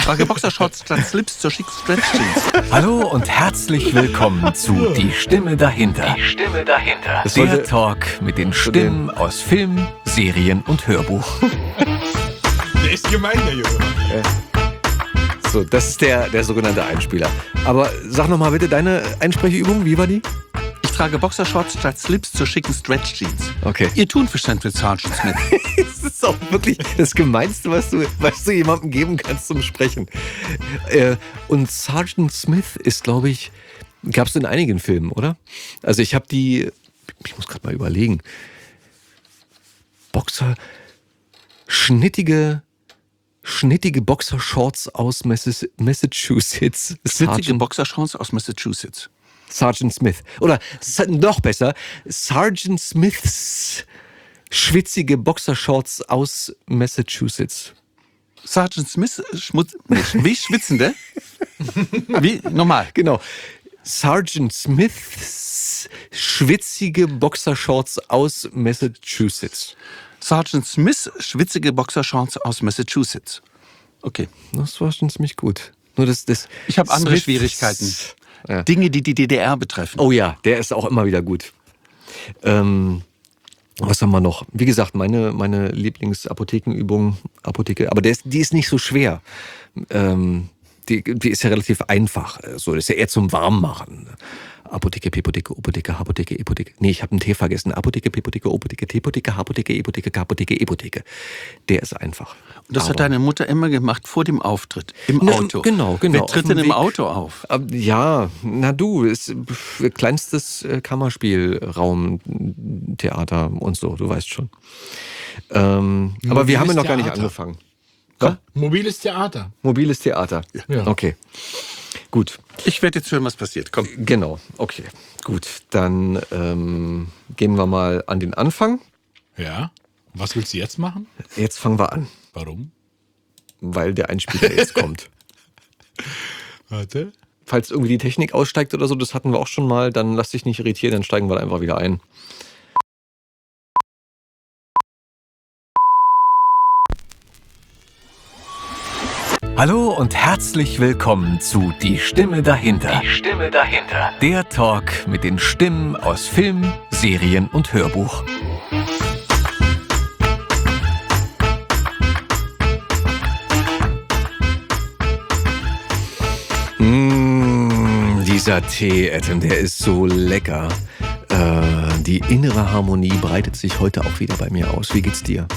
Trage Boxershorts statt Slips zur schicken Stretch-Jeans. Hallo und herzlich willkommen zu Die Stimme dahinter. Die Stimme dahinter. Der Talk mit den Stimmen aus Film, Serien und Hörbuch. Der ist gemein, der Junge. So, das ist der sogenannte Einspieler. Aber sag nochmal bitte deine Einsprecheübung, wie war die? Ich trage Boxershorts statt Slips zur schicken Stretch-Jeans. Okay. Ihr Thunfischstand mit Sergeant Smith. Das ist auch wirklich das Gemeinste, was du jemandem geben kannst zum Sprechen. Und Sergeant Smith ist, glaube ich, gab es in einigen Filmen, oder? Also ich muss gerade mal überlegen. Schnittige Boxershorts aus Massachusetts. Witzige Boxershorts aus Massachusetts. Sergeant Smith. Oder noch besser, Sergeant Smiths schwitzige Boxershorts aus Massachusetts. Sergeant Smith wie schwitzende? Wie? Nochmal. Genau. Sergeant Smiths schwitzige Boxershorts aus Massachusetts. Sergeant Smith schwitzige Boxershorts aus Massachusetts. Okay. Das war schon ziemlich gut. Nur das ich habe andere Smiths Schwierigkeiten. Ja. Dinge, die die DDR betreffen. Oh ja, der ist auch immer wieder gut. Was haben wir noch? Wie gesagt, meine Lieblingsapothekenübung, Apotheke, aber die ist nicht so schwer. Die ist ja relativ einfach. So, das ist ja eher zum Warmmachen. Apotheke, Pepotheke, Opotheke, Hapotheke, Epotheke. Nee, ich habe einen T vergessen. Apotheke, Pepotheke, Opotheke, Tepotheke, Hapotheke, Epotheke, Kapotheke, Epotheke. Der ist einfach. Und das hat deine Mutter immer gemacht vor dem Auftritt, im Auto. Genau. Wer tritt denn im Auto auf? Ja, ist kleinstes Kammerspielraumtheater und so, du weißt schon. Aber wir haben ja noch gar nicht angefangen. Mobiles Theater. Mobiles Theater. Ja. Okay. Gut. Ich werde jetzt hören, was passiert. Komm. Genau, okay. Gut, dann gehen wir mal an den Anfang. Ja. Was willst du jetzt machen? Jetzt fangen wir an. Warum? Weil der Einspieler jetzt kommt. Warte. Falls irgendwie die Technik aussteigt oder so, das hatten wir auch schon mal, dann lass dich nicht irritieren, dann steigen wir da einfach wieder ein. Hallo und herzlich willkommen zu Die Stimme dahinter. Die Stimme dahinter. Der Talk mit den Stimmen aus Film, Serien und Hörbuch. Dieser Tee, Adam, der ist so lecker. Die innere Harmonie breitet sich heute auch wieder bei mir aus. Wie geht's dir?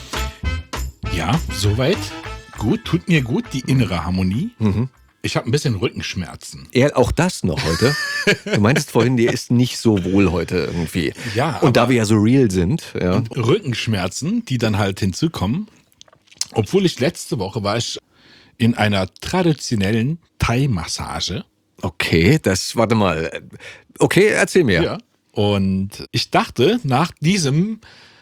Ja, soweit. Gut, tut mir gut, die innere Harmonie. Mhm. Ich habe ein bisschen Rückenschmerzen. Ja, auch das noch heute. Du meintest vorhin, dir ist nicht so wohl heute irgendwie. Ja, und da wir ja so real sind. Ja. Rückenschmerzen, die dann halt hinzukommen. Obwohl letzte Woche war ich in einer traditionellen Thai-Massage. Okay, warte mal. Okay, erzähl mir. Ja. Und ich dachte, nach diesem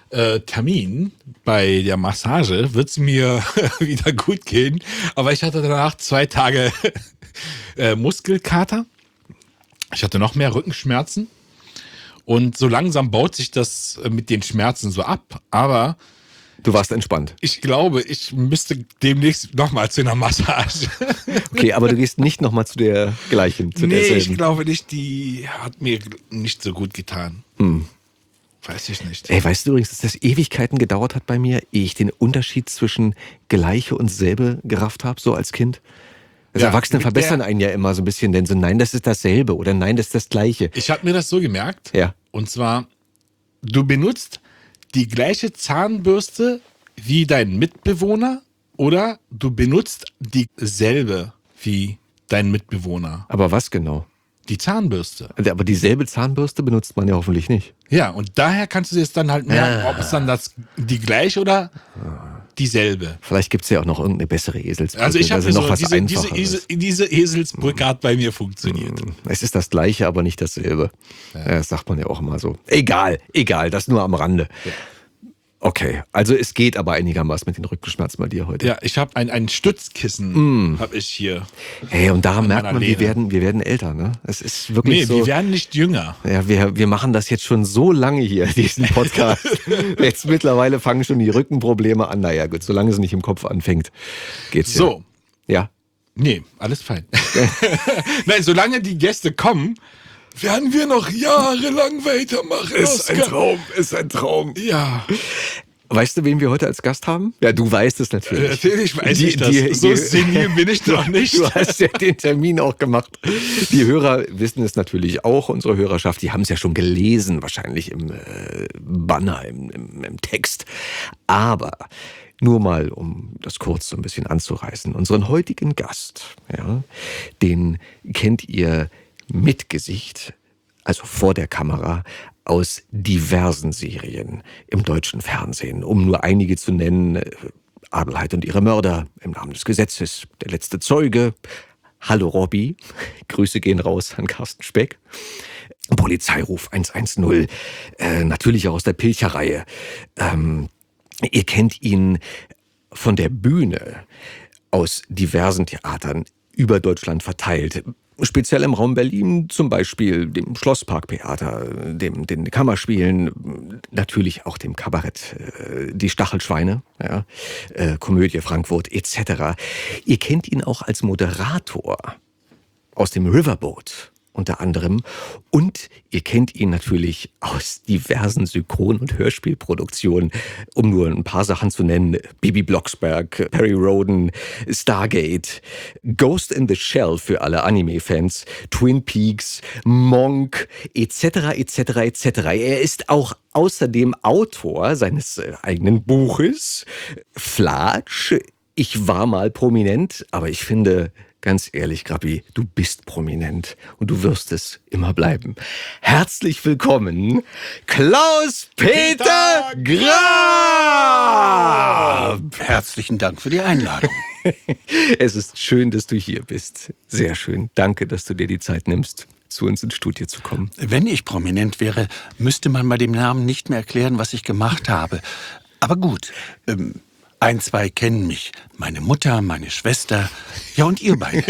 Termin bei der Massage wird es mir wieder gut gehen. Aber ich hatte danach 2 Tage Muskelkater. Ich hatte noch mehr Rückenschmerzen. Und so langsam baut sich das mit den Schmerzen so ab. Aber du warst entspannt. ich glaube, ich müsste demnächst nochmal zu einer Massage. Okay, aber du gehst nicht nochmal zu der gleichen, zu Nee, derselben. ich glaube nicht. Die hat mir nicht so gut getan. Weiß ich nicht. Ey, weißt du übrigens, dass das Ewigkeiten gedauert hat bei mir, ehe ich den Unterschied zwischen Gleiche und selbe gerafft habe, so als Kind? Also Ja, Erwachsene mit verbessern einen ja immer so ein bisschen, denn so, nein, das ist dasselbe oder nein, das ist das Gleiche. Ich habe mir das so gemerkt. Ja. Und zwar, du benutzt die gleiche Zahnbürste wie dein Mitbewohner oder du benutzt dieselbe wie dein Mitbewohner. Aber was genau? Die Zahnbürste. Aber dieselbe Zahnbürste benutzt man ja hoffentlich nicht. Ja, und daher kannst du jetzt dann halt merken, ob es dann die gleiche oder dieselbe. Vielleicht gibt es ja auch noch irgendeine bessere Eselsbrücke. Also ich habe noch so, was diese Einfacheres. Eselsbrücke hat bei mir funktioniert. Es ist das Gleiche, aber nicht dasselbe. Ja. Das sagt man ja auch immer so. Egal, das nur am Rande. Ja. Okay, also es geht aber einigermaßen mit den Rückenschmerzen bei dir heute. Ja, ich habe ein Stützkissen, habe ich hier. Hey, und daran An merkt meiner man, wir Lehne. werden älter, ne? Es ist wirklich so. Wir werden nicht jünger. Ja, wir machen das jetzt schon so lange hier, diesen Podcast. Jetzt mittlerweile fangen schon die Rückenprobleme an. Naja, gut, solange es nicht im Kopf anfängt, geht's ja. So, Ja. Nee, alles fein. Nein, solange die Gäste kommen, werden wir noch jahrelang weitermachen. Oskar. ist ein Traum. Ja. Weißt du, wen wir heute als Gast haben? Ja, du weißt es natürlich. Natürlich weiß ich das. So senil bin ich doch nicht. Du hast ja den Termin auch gemacht. Die Hörer wissen es natürlich auch, unsere Hörerschaft, die haben es ja schon gelesen, wahrscheinlich im Banner, im Text. Aber nur mal, um das kurz so ein bisschen anzureißen. Unseren heutigen Gast, ja, den kennt ihr mit Gesicht, also vor der Kamera, aus diversen Serien im deutschen Fernsehen. Um nur einige zu nennen: Adelheid und ihre Mörder, Im Namen des Gesetzes, Der letzte Zeuge, Hallo Robby, Grüße gehen raus an Carsten Speck, Polizeiruf 110, natürlich auch aus der Pilcher-Reihe. Ihr kennt ihn von der Bühne, aus diversen Theatern über Deutschland verteilt. Speziell im Raum Berlin, zum Beispiel dem Schlossparktheater, den Kammerspielen, natürlich auch dem Kabarett, die Stachelschweine, ja, Komödie Frankfurt etc. Ihr kennt ihn auch als Moderator aus dem Riverboat unter anderem. Und ihr kennt ihn natürlich aus diversen Synchron- und Hörspielproduktionen, um nur ein paar Sachen zu nennen: Bibi Blocksberg, Perry Rhodan, Stargate, Ghost in the Shell für alle Anime-Fans, Twin Peaks, Monk, etc., etc., etc. Er ist auch außerdem Autor seines eigenen Buches, Flatsch. Ich war mal prominent, aber ich finde, ganz ehrlich, Grappi, du bist prominent und du wirst es immer bleiben. Herzlich willkommen, Klaus-Peter Graf! Herzlichen Dank für die Einladung. Es ist schön, dass du hier bist. Sehr schön. Danke, dass du dir die Zeit nimmst, zu uns ins Studio zu kommen. Wenn ich prominent wäre, müsste man bei dem Namen nicht mehr erklären, was ich gemacht habe. Aber gut, ein, zwei kennen mich. Meine Mutter, meine Schwester, ja, und ihr beide.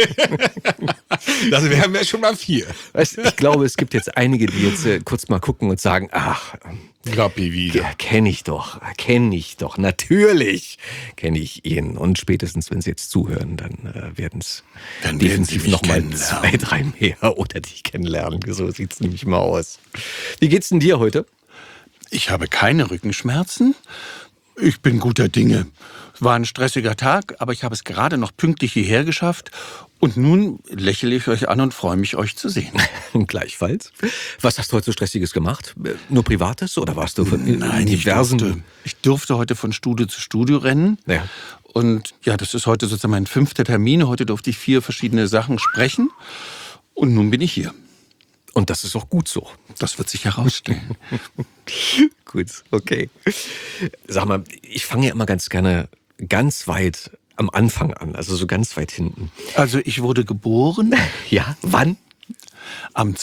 Also wir haben ja schon mal 4. Weißt, ich glaube, es gibt jetzt einige, die jetzt kurz mal gucken und sagen: Ach, Grappi wieder. ja, kenn ich doch, natürlich kenne ich ihn. Und spätestens, wenn sie jetzt zuhören, dann werden es definitiv noch mal 2, 3 mehr oder dich kennenlernen. So sieht's nämlich mal aus. Wie geht's denn dir heute? Ich habe keine Rückenschmerzen. Ich bin guter Dinge. Es war ein stressiger Tag, aber ich habe es gerade noch pünktlich hierher geschafft. Und nun lächle ich euch an und freue mich, euch zu sehen. Gleichfalls. Was hast du heute so Stressiges gemacht? Nur Privates oder warst du von Nein, diversen... ich durfte heute von Studio zu Studio rennen. Ja. Und ja, das ist heute sozusagen mein 5. Termin. Heute durfte ich 4 verschiedene Sachen sprechen. Und nun bin ich hier. Und das ist auch gut so. Das wird sich herausstellen. Gut, okay. Sag mal, ich fange ja immer ganz gerne ganz weit am Anfang an, also so ganz weit hinten. Also ich wurde geboren Ja, wann? am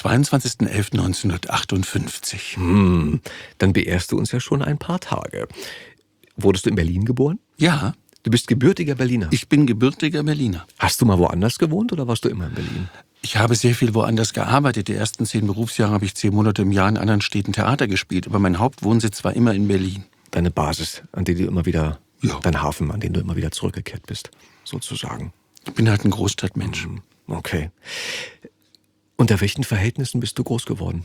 22.11.1958. Dann beehrst du uns ja schon ein paar Tage. Wurdest du in Berlin geboren? Ja, Du bist gebürtiger Berliner. ich bin gebürtiger Berliner. Hast du mal woanders gewohnt oder warst du immer in Berlin? Ich habe sehr viel woanders gearbeitet. Die ersten 10 Berufsjahre habe ich 10 Monate im Jahr in anderen Städten Theater gespielt. Aber mein Hauptwohnsitz war immer in Berlin. Deine Basis, an die du immer wieder, Ja. dein Hafen, an den du immer wieder zurückgekehrt bist, sozusagen. Ich bin halt ein Großstadtmensch. Okay. Unter welchen Verhältnissen bist du groß geworden?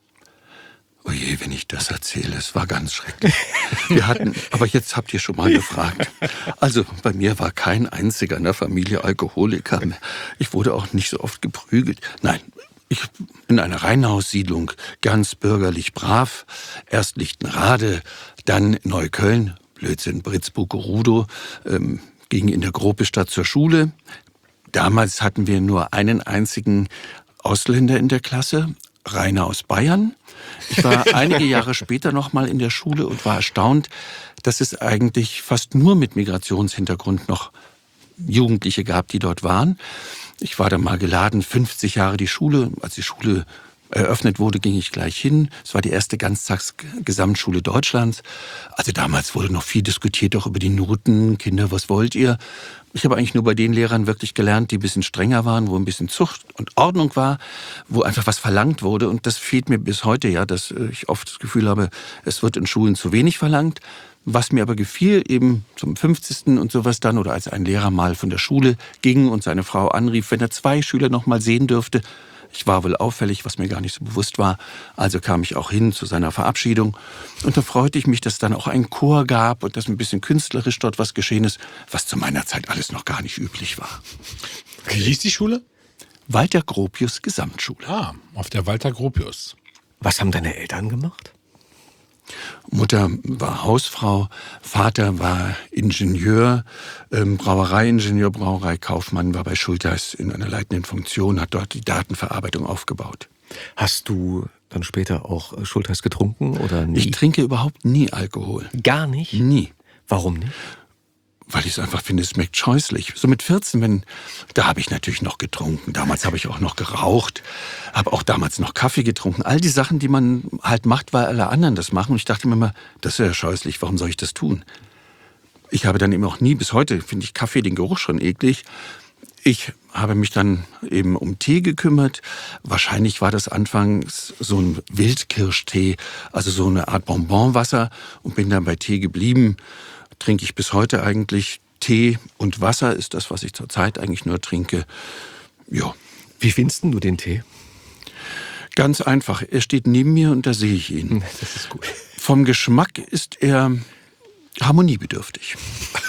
Oh je, wenn ich das erzähle, es war ganz schrecklich. Aber jetzt habt ihr schon mal gefragt. Also bei mir war kein einziger in der Familie Alkoholiker. Ich wurde auch nicht so oft geprügelt. Nein, ich in einer Reihenhaussiedlung, ganz bürgerlich brav. Erst Lichtenrade, dann Neukölln, Blödsinn, Britzburg-Rudow, ging in der Großstadt zur Schule. Damals hatten wir nur einen einzigen Ausländer in der Klasse, Rainer aus Bayern. Ich war einige Jahre später noch mal in der Schule und war erstaunt, dass es eigentlich fast nur mit Migrationshintergrund noch Jugendliche gab, die dort waren. Ich war dann mal geladen, 50 Jahre die Schule. Als die Schule eröffnet wurde, ging ich gleich hin. Es war die erste Ganztags-Gesamtschule Deutschlands. Also damals wurde noch viel diskutiert, auch über die Noten. Kinder, was wollt ihr? Ich habe eigentlich nur bei den Lehrern wirklich gelernt, die ein bisschen strenger waren, wo ein bisschen Zucht und Ordnung war, wo einfach was verlangt wurde. Und das fehlt mir bis heute ja, dass ich oft das Gefühl habe, es wird in Schulen zu wenig verlangt. Was mir aber gefiel, eben zum 50. und sowas dann, oder als ein Lehrer mal von der Schule ging und seine Frau anrief, wenn er 2 Schüler noch mal sehen dürfte. Ich war wohl auffällig, was mir gar nicht so bewusst war. Also kam ich auch hin zu seiner Verabschiedung. Und da freute ich mich, dass es dann auch einen Chor gab und dass ein bisschen künstlerisch dort was geschehen ist, was zu meiner Zeit alles noch gar nicht üblich war. Wie hieß die Schule? Walter Gropius Gesamtschule. Ah, auf der Walter Gropius. Was haben deine Eltern gemacht? Mutter war Hausfrau, Vater war Ingenieur, Brauereiingenieur, Brauereikaufmann, war bei Schultheiß in einer leitenden Funktion, hat dort die Datenverarbeitung aufgebaut. Hast du dann später auch Schultheiß getrunken oder nie? Ich trinke überhaupt nie Alkohol. Gar nicht? Nie. Warum nicht? Weil ich es einfach finde, es schmeckt scheußlich. So mit 14, da habe ich natürlich noch getrunken. Damals habe ich auch noch geraucht, habe auch damals noch Kaffee getrunken. All die Sachen, die man halt macht, weil alle anderen das machen. Und ich dachte mir immer, das ist ja scheußlich, warum soll ich das tun? Ich habe dann eben auch nie, bis heute finde ich Kaffee, den Geruch schon eklig. Ich habe mich dann eben um Tee gekümmert. Wahrscheinlich war das anfangs so ein Wildkirschtee, also so eine Art Bonbonwasser, und bin dann bei Tee geblieben. Trinke ich bis heute eigentlich. Tee und Wasser ist das, was ich zurzeit eigentlich nur trinke. Ja. Wie findest du den Tee? Ganz einfach. Er steht neben mir und da sehe ich ihn. Das ist gut. Vom Geschmack ist er harmoniebedürftig.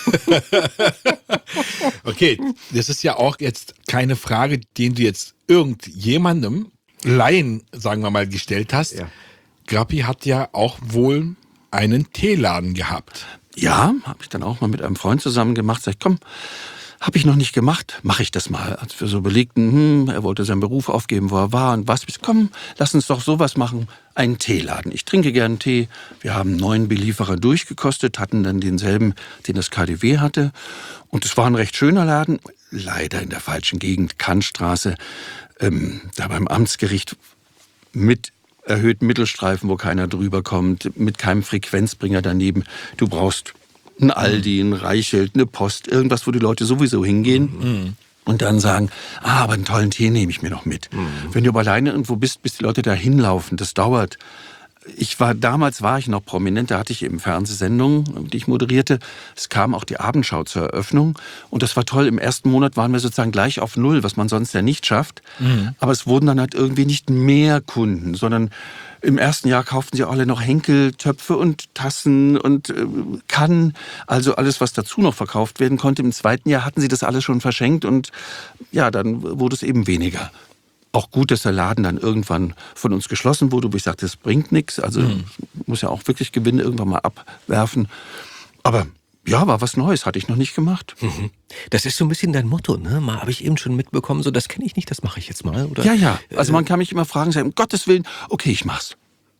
Okay, das ist ja auch jetzt keine Frage, die du jetzt irgendjemandem, Laien, sagen wir mal, gestellt hast. Ja. Grappi hat ja auch wohl einen Teeladen gehabt. Ja, habe ich dann auch mal mit einem Freund zusammen gemacht. Sag ich, komm, habe ich noch nicht gemacht, mache ich das mal. Als wir so überlegten, er wollte seinen Beruf aufgeben, wo er war und was. Komm, lass uns doch sowas machen, einen Teeladen. Ich trinke gern Tee. Wir haben 9 Belieferer durchgekostet, hatten dann denselben, den das KaDeWe hatte. Und es war ein recht schöner Laden, leider in der falschen Gegend, Kantstraße, da beim Amtsgericht mit erhöhten Mittelstreifen, wo keiner drüber kommt, mit keinem Frequenzbringer daneben. Du brauchst ein Aldi, ein Reichelt, eine Post, irgendwas, wo die Leute sowieso hingehen und dann sagen, aber einen tollen Tee nehme ich mir noch mit. Wenn du aber alleine irgendwo bist, bis die Leute da hinlaufen, das dauert. Damals war ich noch prominent, da hatte ich eben Fernsehsendungen, die ich moderierte. Es kam auch die Abendschau zur Eröffnung und das war toll. Im ersten Monat waren wir sozusagen gleich auf 0, was man sonst ja nicht schafft. Aber es wurden dann halt irgendwie nicht mehr Kunden, sondern im ersten Jahr kauften sie alle noch Henkeltöpfe und Tassen und Kannen, also alles, was dazu noch verkauft werden konnte. Im zweiten Jahr hatten sie das alles schon verschenkt und ja, dann wurde es eben weniger. Auch gut, dass der Laden dann irgendwann von uns geschlossen wurde, wo ich sagte, das bringt nichts. Also muss ja auch wirklich Gewinne irgendwann mal abwerfen. Aber ja, war was Neues, hatte ich noch nicht gemacht. Das ist so ein bisschen dein Motto, ne? Mal habe ich eben schon mitbekommen, so das kenne ich nicht, das mache ich jetzt mal. Oder? Ja. Also man kann mich immer fragen, sagen, um Gottes Willen, okay, ich mach's.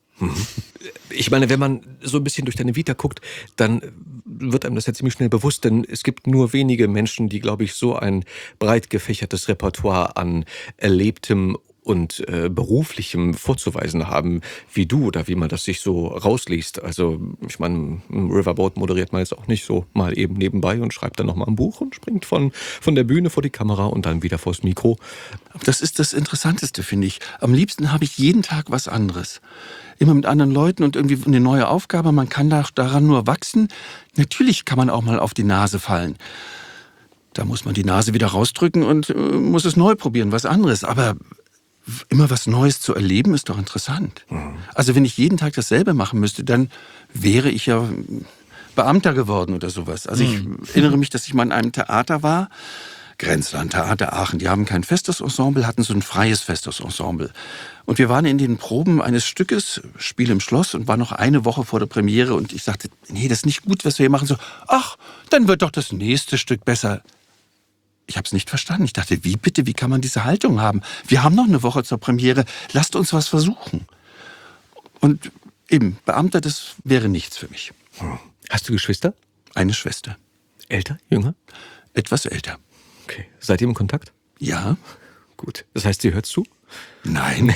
Ich meine, wenn man so ein bisschen durch deine Vita guckt, dann wird einem das ja ziemlich schnell bewusst, denn es gibt nur wenige Menschen, die, glaube ich, so ein breit gefächertes Repertoire an Erlebtem und Beruflichem vorzuweisen haben wie du oder wie man das sich so rausliest. Also ich meine, Riverboat moderiert man jetzt auch nicht so mal eben nebenbei und schreibt dann nochmal ein Buch und springt von der Bühne vor die Kamera und dann wieder vors Mikro. Das ist das Interessanteste, finde ich. Am liebsten habe ich jeden Tag was anderes. Immer mit anderen Leuten und irgendwie eine neue Aufgabe. Man kann daran nur wachsen. Natürlich kann man auch mal auf die Nase fallen. Da muss man die Nase wieder rausdrücken und muss es neu probieren, was anderes. Aber immer was Neues zu erleben, ist doch interessant. Also wenn ich jeden Tag dasselbe machen müsste, dann wäre ich ja Beamter geworden oder sowas. Also ich erinnere mich, dass ich mal in einem Theater war, Grenzland, Theater Aachen. Die haben kein festes Ensemble, hatten so ein freies festes Ensemble. Und wir waren in den Proben eines Stückes, Spiel im Schloss, und waren noch eine Woche vor der Premiere. Und ich sagte, nee, das ist nicht gut, was wir hier machen. So, ach, dann wird doch das nächste Stück besser. Ich habe es nicht verstanden. Ich dachte, wie bitte, wie kann man diese Haltung haben? Wir haben noch eine Woche zur Premiere, lasst uns was versuchen. Und eben, Beamter, das wäre nichts für mich. Hast du Geschwister? Eine Schwester. Älter? Jünger? Etwas älter. Okay. Seid ihr im Kontakt? Ja. Gut. Das heißt, sie hört zu? Nein.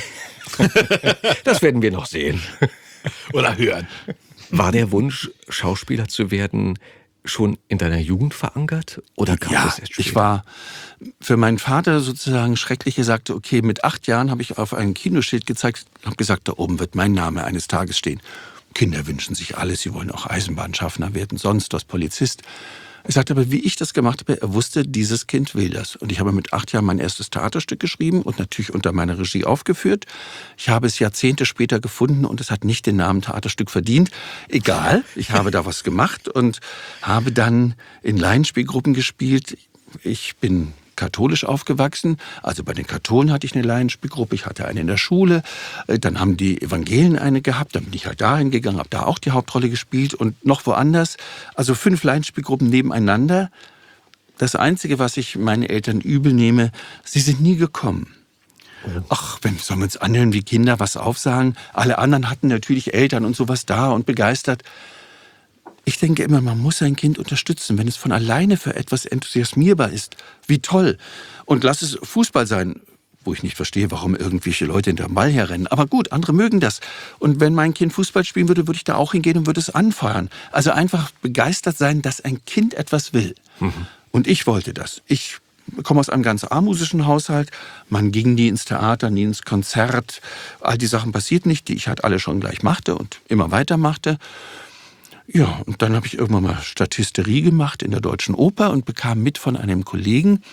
Das werden wir noch sehen. Oder hören. War der Wunsch, Schauspieler zu werden, schon in deiner Jugend verankert? Oder kam Ja, das erst später? ich war für meinen Vater sozusagen schrecklich. Er sagte, okay, mit 8 Jahren habe ich auf ein Kinoschild gezeigt, habe gesagt, da oben wird mein Name eines Tages stehen. Kinder wünschen sich alles, sie wollen auch Eisenbahnschaffner werden, sonst was, Polizist. Er sagte aber, wie ich das gemacht habe, er wusste, dieses Kind will das. Und ich habe mit 8 Jahren mein erstes Theaterstück geschrieben und natürlich unter meiner Regie aufgeführt. Ich habe es Jahrzehnte später gefunden und es hat nicht den Namen Theaterstück verdient. Egal, ich habe da was gemacht und habe dann in Laienspielgruppen gespielt. Ich bin katholisch aufgewachsen, also bei den Katholen hatte ich eine Laienspielgruppe, ich hatte eine in der Schule, dann haben die Evangelien eine gehabt, dann bin ich halt dahin gegangen, habe da auch die Hauptrolle gespielt und noch woanders, also 5 Laienspielgruppen nebeneinander. Das Einzige, was ich meinen Eltern übel nehme, sie sind nie gekommen. Ach, sollen wir uns anhören, wie Kinder was aufsagen? Alle anderen hatten natürlich Eltern und sowas da und begeistert. Ich denke immer, man muss sein Kind unterstützen, wenn es von alleine für etwas enthusiasmierbar ist. Wie toll. Und lass es Fußball sein, wo ich nicht verstehe, warum irgendwelche Leute hinterm Ball herrennen. Aber gut, andere mögen das. Und wenn mein Kind Fußball spielen würde, würde ich da auch hingehen und würde es anfeuern. Also einfach begeistert sein, dass ein Kind etwas will. Und ich wollte das. Ich komme aus einem ganz armmusischen Haushalt. Man ging nie ins Theater, nie ins Konzert. All die Sachen passierten nicht, die ich halt alle schon gleich machte und immer weitermachte. Ja, und dann habe ich irgendwann mal Statisterie gemacht in der Deutschen Oper und bekam mit von einem Kollegen.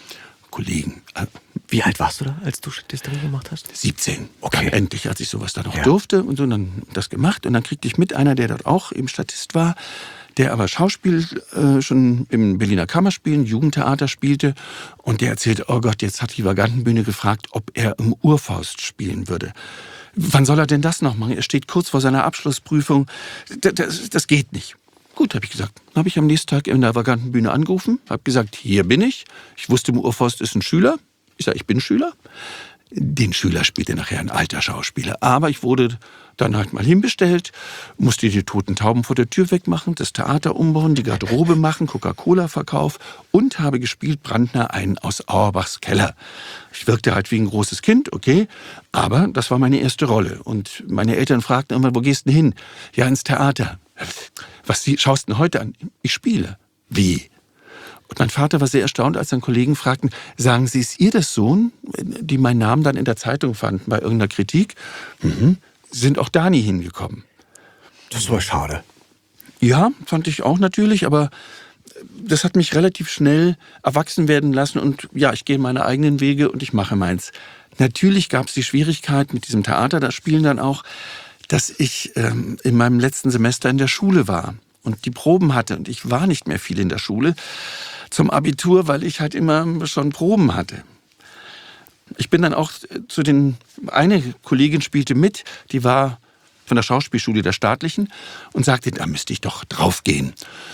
Wie alt warst du da, als du Statisterie gemacht hast? 17. Okay. Dann endlich, als ich sowas dann auch durfte und so, dann das gemacht. Und dann kriegte ich mit einer, der dort auch eben Statist war, der aber Schauspiel schon im Berliner Kammerspielen, Jugendtheater spielte. Und der erzählte, oh Gott, jetzt hat die Vagantenbühne gefragt, ob er im Urfaust spielen würde. Wann soll er denn das noch machen? Er steht kurz vor seiner Abschlussprüfung. Das geht nicht. Gut, habe ich gesagt. Dann habe ich am nächsten Tag in der Vagantenbühne angerufen, habe gesagt, hier bin ich. Ich wusste, im Urfaust ist ein Schüler. Ich sage, ich bin Schüler. Den Schüler spielte nachher ein alter Schauspieler. Aber ich wurde dann halt mal hinbestellt, musste die toten Tauben vor der Tür wegmachen, das Theater umbauen, die Garderobe machen, Coca-Cola-Verkauf und habe gespielt Brandner einen aus Auerbachs Keller. Ich wirkte halt wie ein großes Kind, okay, aber das war meine erste Rolle. Und meine Eltern fragten immer, wo gehst du hin? Ja, ins Theater. Was schaust du denn heute an? Ich spiele. Wie? Und mein Vater war sehr erstaunt, als dann Kollegen fragten, sagen Sie, ist ihr das Sohn? Die meinen Namen dann in der Zeitung fanden, bei irgendeiner Kritik. Sind auch da nie hingekommen. Das war schade. Ja, fand ich auch natürlich, aber das hat mich relativ schnell erwachsen werden lassen und ja, ich gehe meine eigenen Wege und ich mache meins. Natürlich gab es die Schwierigkeit mit diesem Theater, das Spielen dann auch, dass ich in meinem letzten Semester in der Schule war und die Proben hatte und ich war nicht mehr viel in der Schule zum Abitur, weil ich halt immer schon Proben hatte. Ich bin dann auch eine Kollegin spielte mit, die war von der Schauspielschule der Staatlichen und sagte, da müsste ich doch draufgehen.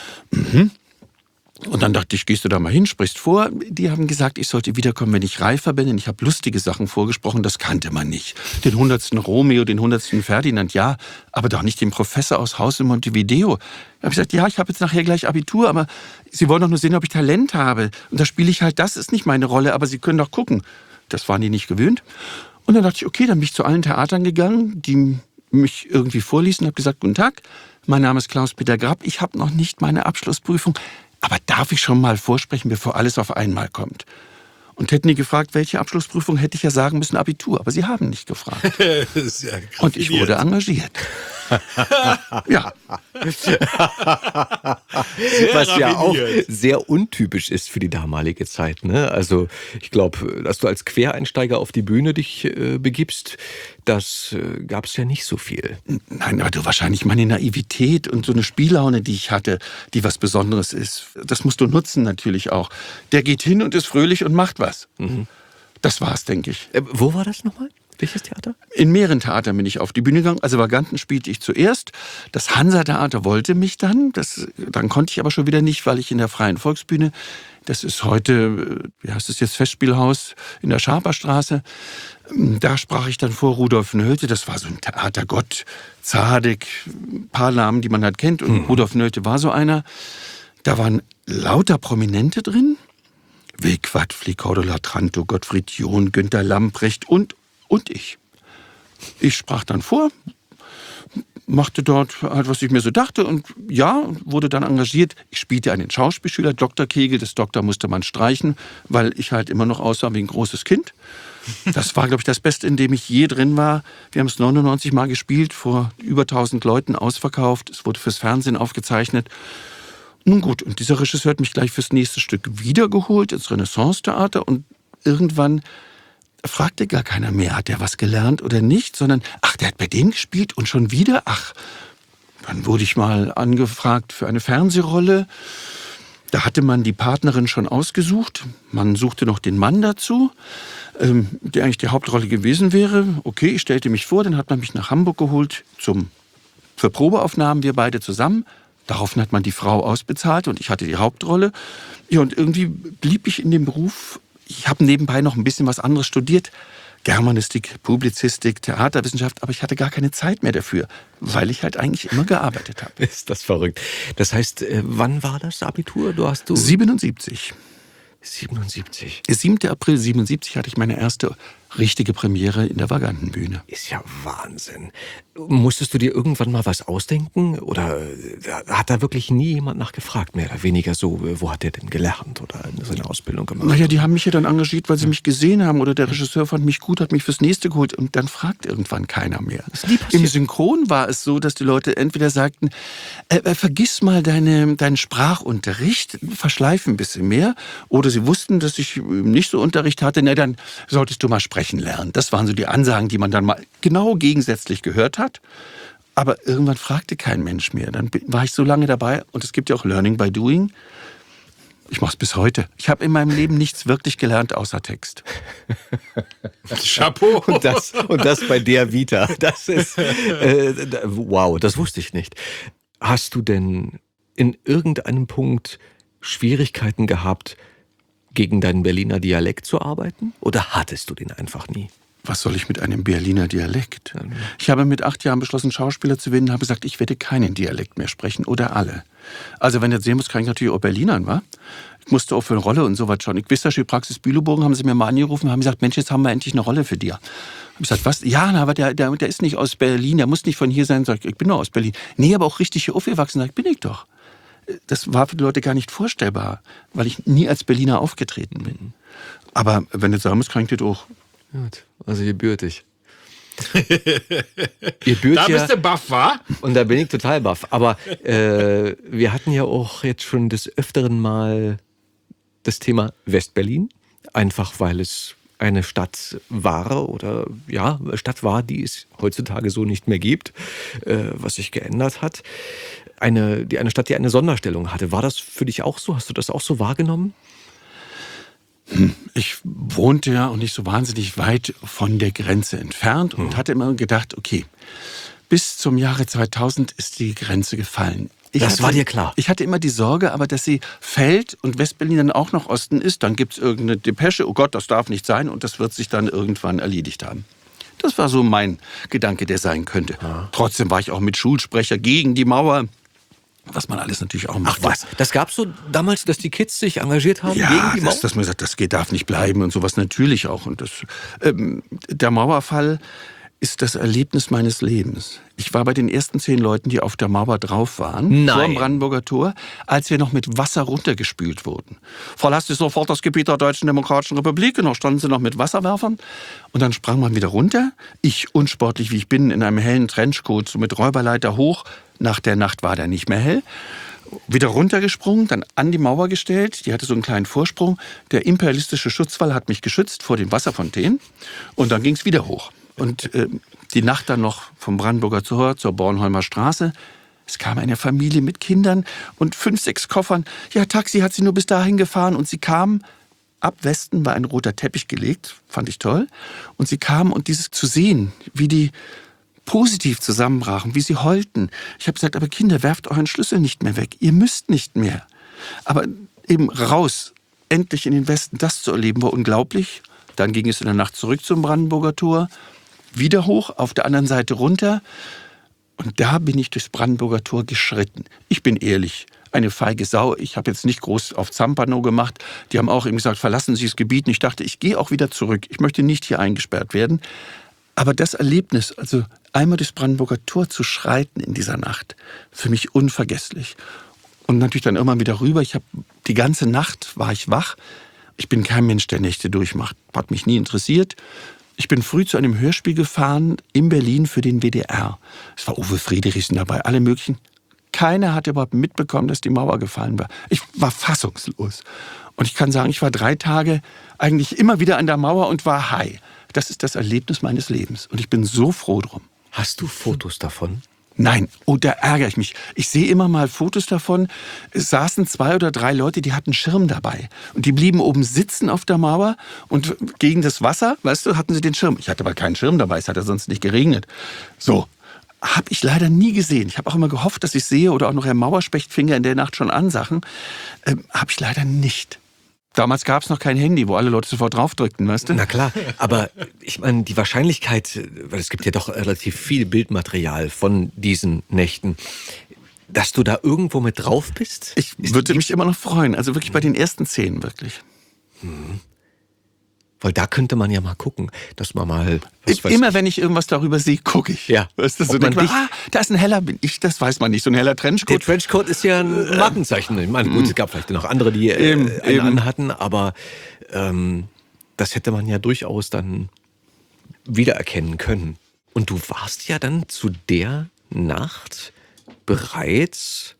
Und dann dachte ich, gehst du da mal hin, sprichst vor. Die haben gesagt, ich sollte wiederkommen, wenn ich reifer bin. Und ich habe lustige Sachen vorgesprochen, das kannte man nicht. Den 100. Romeo, den 100. Ferdinand, ja, aber doch nicht den Professor aus Haus in Montevideo. Da habe ich gesagt, ja, ich habe jetzt nachher gleich Abitur, aber Sie wollen doch nur sehen, ob ich Talent habe. Und da spiele ich halt, das ist nicht meine Rolle, aber Sie können doch gucken. Das waren die nicht gewöhnt. Und dann dachte ich, okay, dann bin ich zu allen Theatern gegangen, die mich irgendwie vorließen, habe gesagt, guten Tag, mein Name ist Klaus-Peter Grab, ich habe noch nicht meine Abschlussprüfung, aber darf ich schon mal vorsprechen, bevor alles auf einmal kommt? Und hätten die gefragt, welche Abschlussprüfung, hätte ich ja sagen müssen, Abitur. Aber sie haben nicht gefragt. Und ich wurde engagiert. Ja. Was ja auch sehr untypisch ist für die damalige Zeit. Ne? Also ich glaube, dass du als Quereinsteiger auf die Bühne dich begibst, das gab es ja nicht so viel. Nein, aber du, wahrscheinlich meine Naivität und so eine Spiellaune, die ich hatte, die was Besonderes ist. Das musst du nutzen natürlich auch. Der geht hin und ist fröhlich und macht was. Das war's, denke ich. Wo war das nochmal? Welches Theater? In mehreren Theatern bin ich auf die Bühne gegangen. Also Vaganten spielte ich zuerst. Das Hansa-Theater wollte mich dann. Dann konnte ich aber schon wieder nicht, weil ich in der Freien Volksbühne, das ist heute, wie heißt es jetzt, Festspielhaus in der Schaperstraße. Da sprach ich dann vor Rudolf Nölte. Das war so ein Theatergott, Zadek, ein paar Namen, die man halt kennt. Und Rudolf Nölte war so einer. Da waren lauter Prominente drin. Wilquat, Flicordola Tranto, Gottfried John, Günter Lamprecht und ich. Ich sprach dann vor, machte dort halt, was ich mir so dachte und wurde dann engagiert. Ich spielte einen Schauspielschüler, Dr. Kegel, das Doktor musste man streichen, weil ich halt immer noch aussah wie ein großes Kind. Das war, glaube ich, das Beste, in dem ich je drin war. Wir haben es 99 Mal gespielt, vor über 1000 Leuten ausverkauft. Es wurde fürs Fernsehen aufgezeichnet. Nun gut, und dieser Regisseur hat mich gleich fürs nächste Stück wiedergeholt ins Renaissance-Theater und irgendwann fragte gar keiner mehr, hat der was gelernt oder nicht, sondern, der hat bei denen gespielt und schon wieder, dann wurde ich mal angefragt für eine Fernsehrolle. Da hatte man die Partnerin schon ausgesucht, man suchte noch den Mann dazu, der eigentlich die Hauptrolle gewesen wäre. Okay, ich stellte mich vor, dann hat man mich nach Hamburg geholt für Probeaufnahmen, wir beide zusammen. Daraufhin hat man die Frau ausbezahlt und ich hatte die Hauptrolle. Ja, und irgendwie blieb ich in dem Beruf. Ich habe nebenbei noch ein bisschen was anderes studiert. Germanistik, Publizistik, Theaterwissenschaft, aber ich hatte gar keine Zeit mehr dafür, weil ich halt eigentlich immer gearbeitet habe. Ist das verrückt. Das heißt, wann war das Abitur? 77. 77. 7. April 77 hatte ich meine erste richtige Premiere in der Vagantenbühne. Ist ja Wahnsinn. Musstest du dir irgendwann mal was ausdenken? Oder hat da wirklich nie jemand nachgefragt, mehr oder weniger so, wo hat der denn gelernt oder seine Ausbildung gemacht? Naja, die haben mich ja dann engagiert, weil sie mich gesehen haben oder der Regisseur fand mich gut, hat mich fürs nächste geholt und dann fragt irgendwann keiner mehr. Im Synchron war es so, dass die Leute entweder sagten, vergiss mal deinen Sprachunterricht, verschleif ein bisschen mehr, oder sie wussten, dass ich nicht so Unterricht hatte, dann solltest du mal sprechen lernen. Das waren so die Ansagen, die man dann mal genau gegensätzlich gehört hat. Aber irgendwann fragte kein Mensch mehr. Dann war ich so lange dabei und es gibt ja auch Learning by Doing. Ich mache es bis heute. Ich habe in meinem Leben nichts wirklich gelernt außer Text. Chapeau. Und das bei der Vita. Das ist wow, das wusste ich nicht. Hast du denn in irgendeinem Punkt Schwierigkeiten gehabt, gegen deinen Berliner Dialekt zu arbeiten? Oder hattest du den einfach nie? Was soll ich mit einem Berliner Dialekt? Ich habe mit 8 Jahren beschlossen, Schauspieler zu werden, habe gesagt, ich werde keinen Dialekt mehr sprechen oder alle. Also wenn ihr sehen muss, kann ich natürlich auch Berlinern, wa? Ich musste auch für eine Rolle und so was schauen. Ich wisse, Praxis Bülow haben sie mir mal angerufen, haben gesagt, Mensch, jetzt haben wir endlich eine Rolle für dich. Hab ich gesagt, was? Ja, aber der ist nicht aus Berlin, der muss nicht von hier sein. Sag ich bin doch aus Berlin. Nee, aber auch richtig hier aufgewachsen. Sag ich, bin ich doch. Das war für die Leute gar nicht vorstellbar, weil ich nie als Berliner aufgetreten bin. Aber wenn du sagen musst, kann ich das auch. Gut, also ihr gebürtig. Ihr bürt Da ja, bist du baff, wa? und da bin ich total baff. Aber wir hatten ja auch jetzt schon des Öfteren mal das Thema Westberlin. Einfach weil es eine Stadt war Stadt war, die es heutzutage so nicht mehr gibt, was sich geändert hat. Eine Stadt, die eine Sonderstellung hatte. War das für dich auch so? Hast du das auch so wahrgenommen? Ich wohnte ja auch nicht so wahnsinnig weit von der Grenze entfernt und hatte immer gedacht, okay, bis zum Jahre 2000 ist die Grenze gefallen. Das war dir klar? Ich hatte immer die Sorge, aber dass sie fällt und Westberlin dann auch noch Osten ist, dann gibt es irgendeine Depesche, oh Gott, das darf nicht sein und das wird sich dann irgendwann erledigt haben. Das war so mein Gedanke, der sein könnte. Ja. Trotzdem war ich auch mit Schulsprecher gegen die Mauer. Was man alles natürlich auch macht. Ach was, das gab's so damals, dass die Kids sich engagiert haben ja, gegen die Mauer? dass man sagt, das darf nicht bleiben und sowas natürlich auch. Und der Mauerfall ist das Erlebnis meines Lebens. Ich war bei den ersten 10 Leuten, die auf der Mauer drauf waren, vor dem Brandenburger Tor, als wir noch mit Wasser runtergespült wurden. Verlasst ihr sofort das Gebiet der Deutschen Demokratischen Republik. Und noch standen sie noch mit Wasserwerfern. Und dann sprang man wieder runter. Ich, unsportlich wie ich bin, in einem hellen Trenchcoat, so mit Räuberleiter hoch. Nach der Nacht war der nicht mehr hell. Wieder runtergesprungen, dann an die Mauer gestellt. Die hatte so einen kleinen Vorsprung. Der imperialistische Schutzwall hat mich geschützt vor den Wasserfontänen. Und dann ging es wieder hoch. Und die Nacht dann noch vom Brandenburger Tor zur Bornholmer Straße. Es kam eine Familie mit Kindern und 5, 6 Koffern. Ja, Taxi hat sie nur bis dahin gefahren. Und sie kamen, ab Westen war ein roter Teppich gelegt, fand ich toll. Und sie kamen und dieses zu sehen, wie die positiv zusammenbrachen, wie sie heulten. Ich habe gesagt, aber Kinder, werft euren Schlüssel nicht mehr weg. Ihr müsst nicht mehr. Aber eben raus, endlich in den Westen, das zu erleben, war unglaublich. Dann ging es in der Nacht zurück zum Brandenburger Tor. Wieder hoch, auf der anderen Seite runter. Und da bin ich durchs Brandenburger Tor geschritten. Ich bin ehrlich, eine feige Sau. Ich habe jetzt nicht groß auf Zampano gemacht. Die haben auch eben gesagt, verlassen Sie das Gebiet. Und ich dachte, ich gehe auch wieder zurück. Ich möchte nicht hier eingesperrt werden. Aber das Erlebnis, also einmal durchs Brandenburger Tor zu schreiten in dieser Nacht, für mich unvergesslich. Und natürlich dann irgendwann wieder rüber. Die ganze Nacht war ich wach. Ich bin kein Mensch, der Nächte durchmacht. Hat mich nie interessiert. Ich bin früh zu einem Hörspiel gefahren in Berlin für den WDR. Es war Uwe Friedrichsen dabei, alle möglichen. Keiner hat überhaupt mitbekommen, dass die Mauer gefallen war. Ich war fassungslos. Und ich kann sagen, ich war 3 Tage eigentlich immer wieder an der Mauer und war high. Das ist das Erlebnis meines Lebens. Und ich bin so froh drum. Hast du Fotos davon? Nein, oh, da ärgere ich mich. Ich sehe immer mal Fotos davon. Es saßen 2 oder 3 Leute, die hatten Schirm dabei. Und die blieben oben sitzen auf der Mauer und gegen das Wasser, weißt du, hatten sie den Schirm. Ich hatte aber keinen Schirm dabei, es hat ja sonst nicht geregnet. So, habe ich leider nie gesehen. Ich habe auch immer gehofft, dass ich sehe oder auch noch Herr Mauerspecht fing ja in der Nacht schon an Sachen. Habe ich leider nicht. Damals gab es noch kein Handy, wo alle Leute sofort draufdrückten, weißt du? Na klar, aber ich meine, die Wahrscheinlichkeit, weil es gibt ja doch relativ viel Bildmaterial von diesen Nächten, dass du da irgendwo mit drauf bist? Ich würde mich immer noch freuen, also wirklich bei den ersten 10, wirklich. Weil da könnte man ja mal gucken, dass man mal... Immer wenn ich irgendwas darüber sehe, gucke ich. Ja. Weißt du, so Ob man denkt man, da ist ein heller, bin ich, das weiß man nicht, so ein heller Der Trenchcoat. Trenchcoat ist ja ein Markenzeichen. Ich meine, gut, es gab vielleicht noch andere, die einen anhatten, aber das hätte man ja durchaus dann wiedererkennen können. Und du warst ja dann zu der Nacht bereits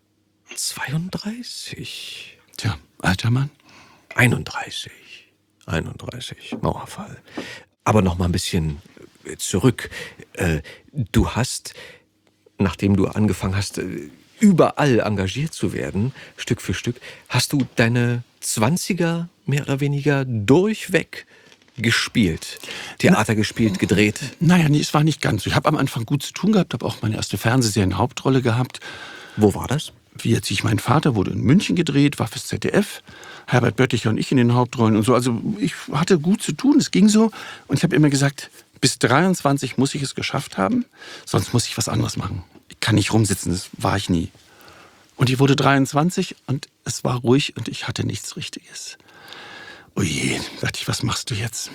32. Tja, alter Mann. 31, Mauerfall. Aber noch mal ein bisschen zurück. Du hast, nachdem du angefangen hast, überall engagiert zu werden, Stück für Stück, hast du deine 20er mehr oder weniger durchweg gespielt. Theater gespielt, gedreht. Naja, nee, es war nicht ganz so. Ich habe am Anfang gut zu tun gehabt, habe auch meine erste Fernsehserien-Hauptrolle gehabt. Wo war das? Wie jetzt ich, mein Vater wurde in München gedreht, war fürs ZDF. Herbert Bötticher und ich in den Hauptrollen und so. Also ich hatte gut zu tun, es ging so. Und ich habe immer gesagt, bis 23 muss ich es geschafft haben, sonst muss ich was anderes machen. Ich kann nicht rumsitzen, das war ich nie. Und ich wurde 23 und es war ruhig und ich hatte nichts Richtiges. Oh je, dachte ich, was machst du jetzt?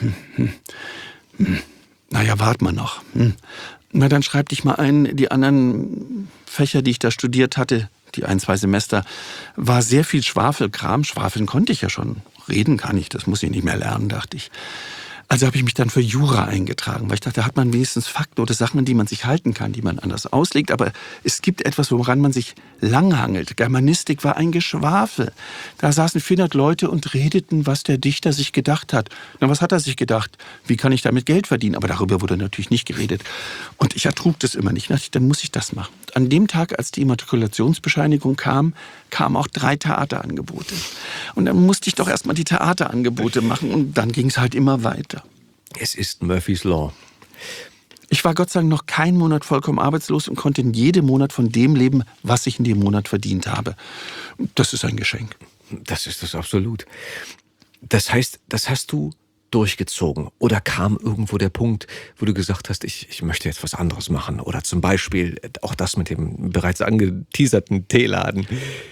Naja, wart mal noch. Na, dann schreib dich mal ein. Die anderen Fächer, die ich da studiert hatte, die 1-2 Semester, war sehr viel Schwafelkram. Schwafeln konnte ich ja schon. Reden kann ich, das muss ich nicht mehr lernen, dachte ich. Also habe ich mich dann für Jura eingetragen, weil ich dachte, da hat man wenigstens Fakten oder Sachen, an die man sich halten kann, die man anders auslegt. Aber es gibt etwas, woran man sich langhangelt. Germanistik war ein Geschwafel. Da saßen 400 Leute und redeten, was der Dichter sich gedacht hat. Na, was hat er sich gedacht? Wie kann ich damit Geld verdienen? Aber darüber wurde natürlich nicht geredet. Und ich ertrug das immer nicht. Da dachte ich, dann muss ich das machen. An dem Tag, als die Immatrikulationsbescheinigung kam, kamen auch 3 Theaterangebote. Und dann musste ich doch erstmal die Theaterangebote machen und dann ging es halt immer weiter. Es ist Murphy's Law. Ich war Gott sei Dank noch keinen Monat vollkommen arbeitslos und konnte in jedem Monat von dem leben, was ich in dem Monat verdient habe. Das ist ein Geschenk. Das ist es absolut. Das heißt, das hast du durchgezogen? Oder kam irgendwo der Punkt, wo du gesagt hast, ich möchte jetzt was anderes machen? Oder zum Beispiel auch das mit dem bereits angeteaserten Teeladen?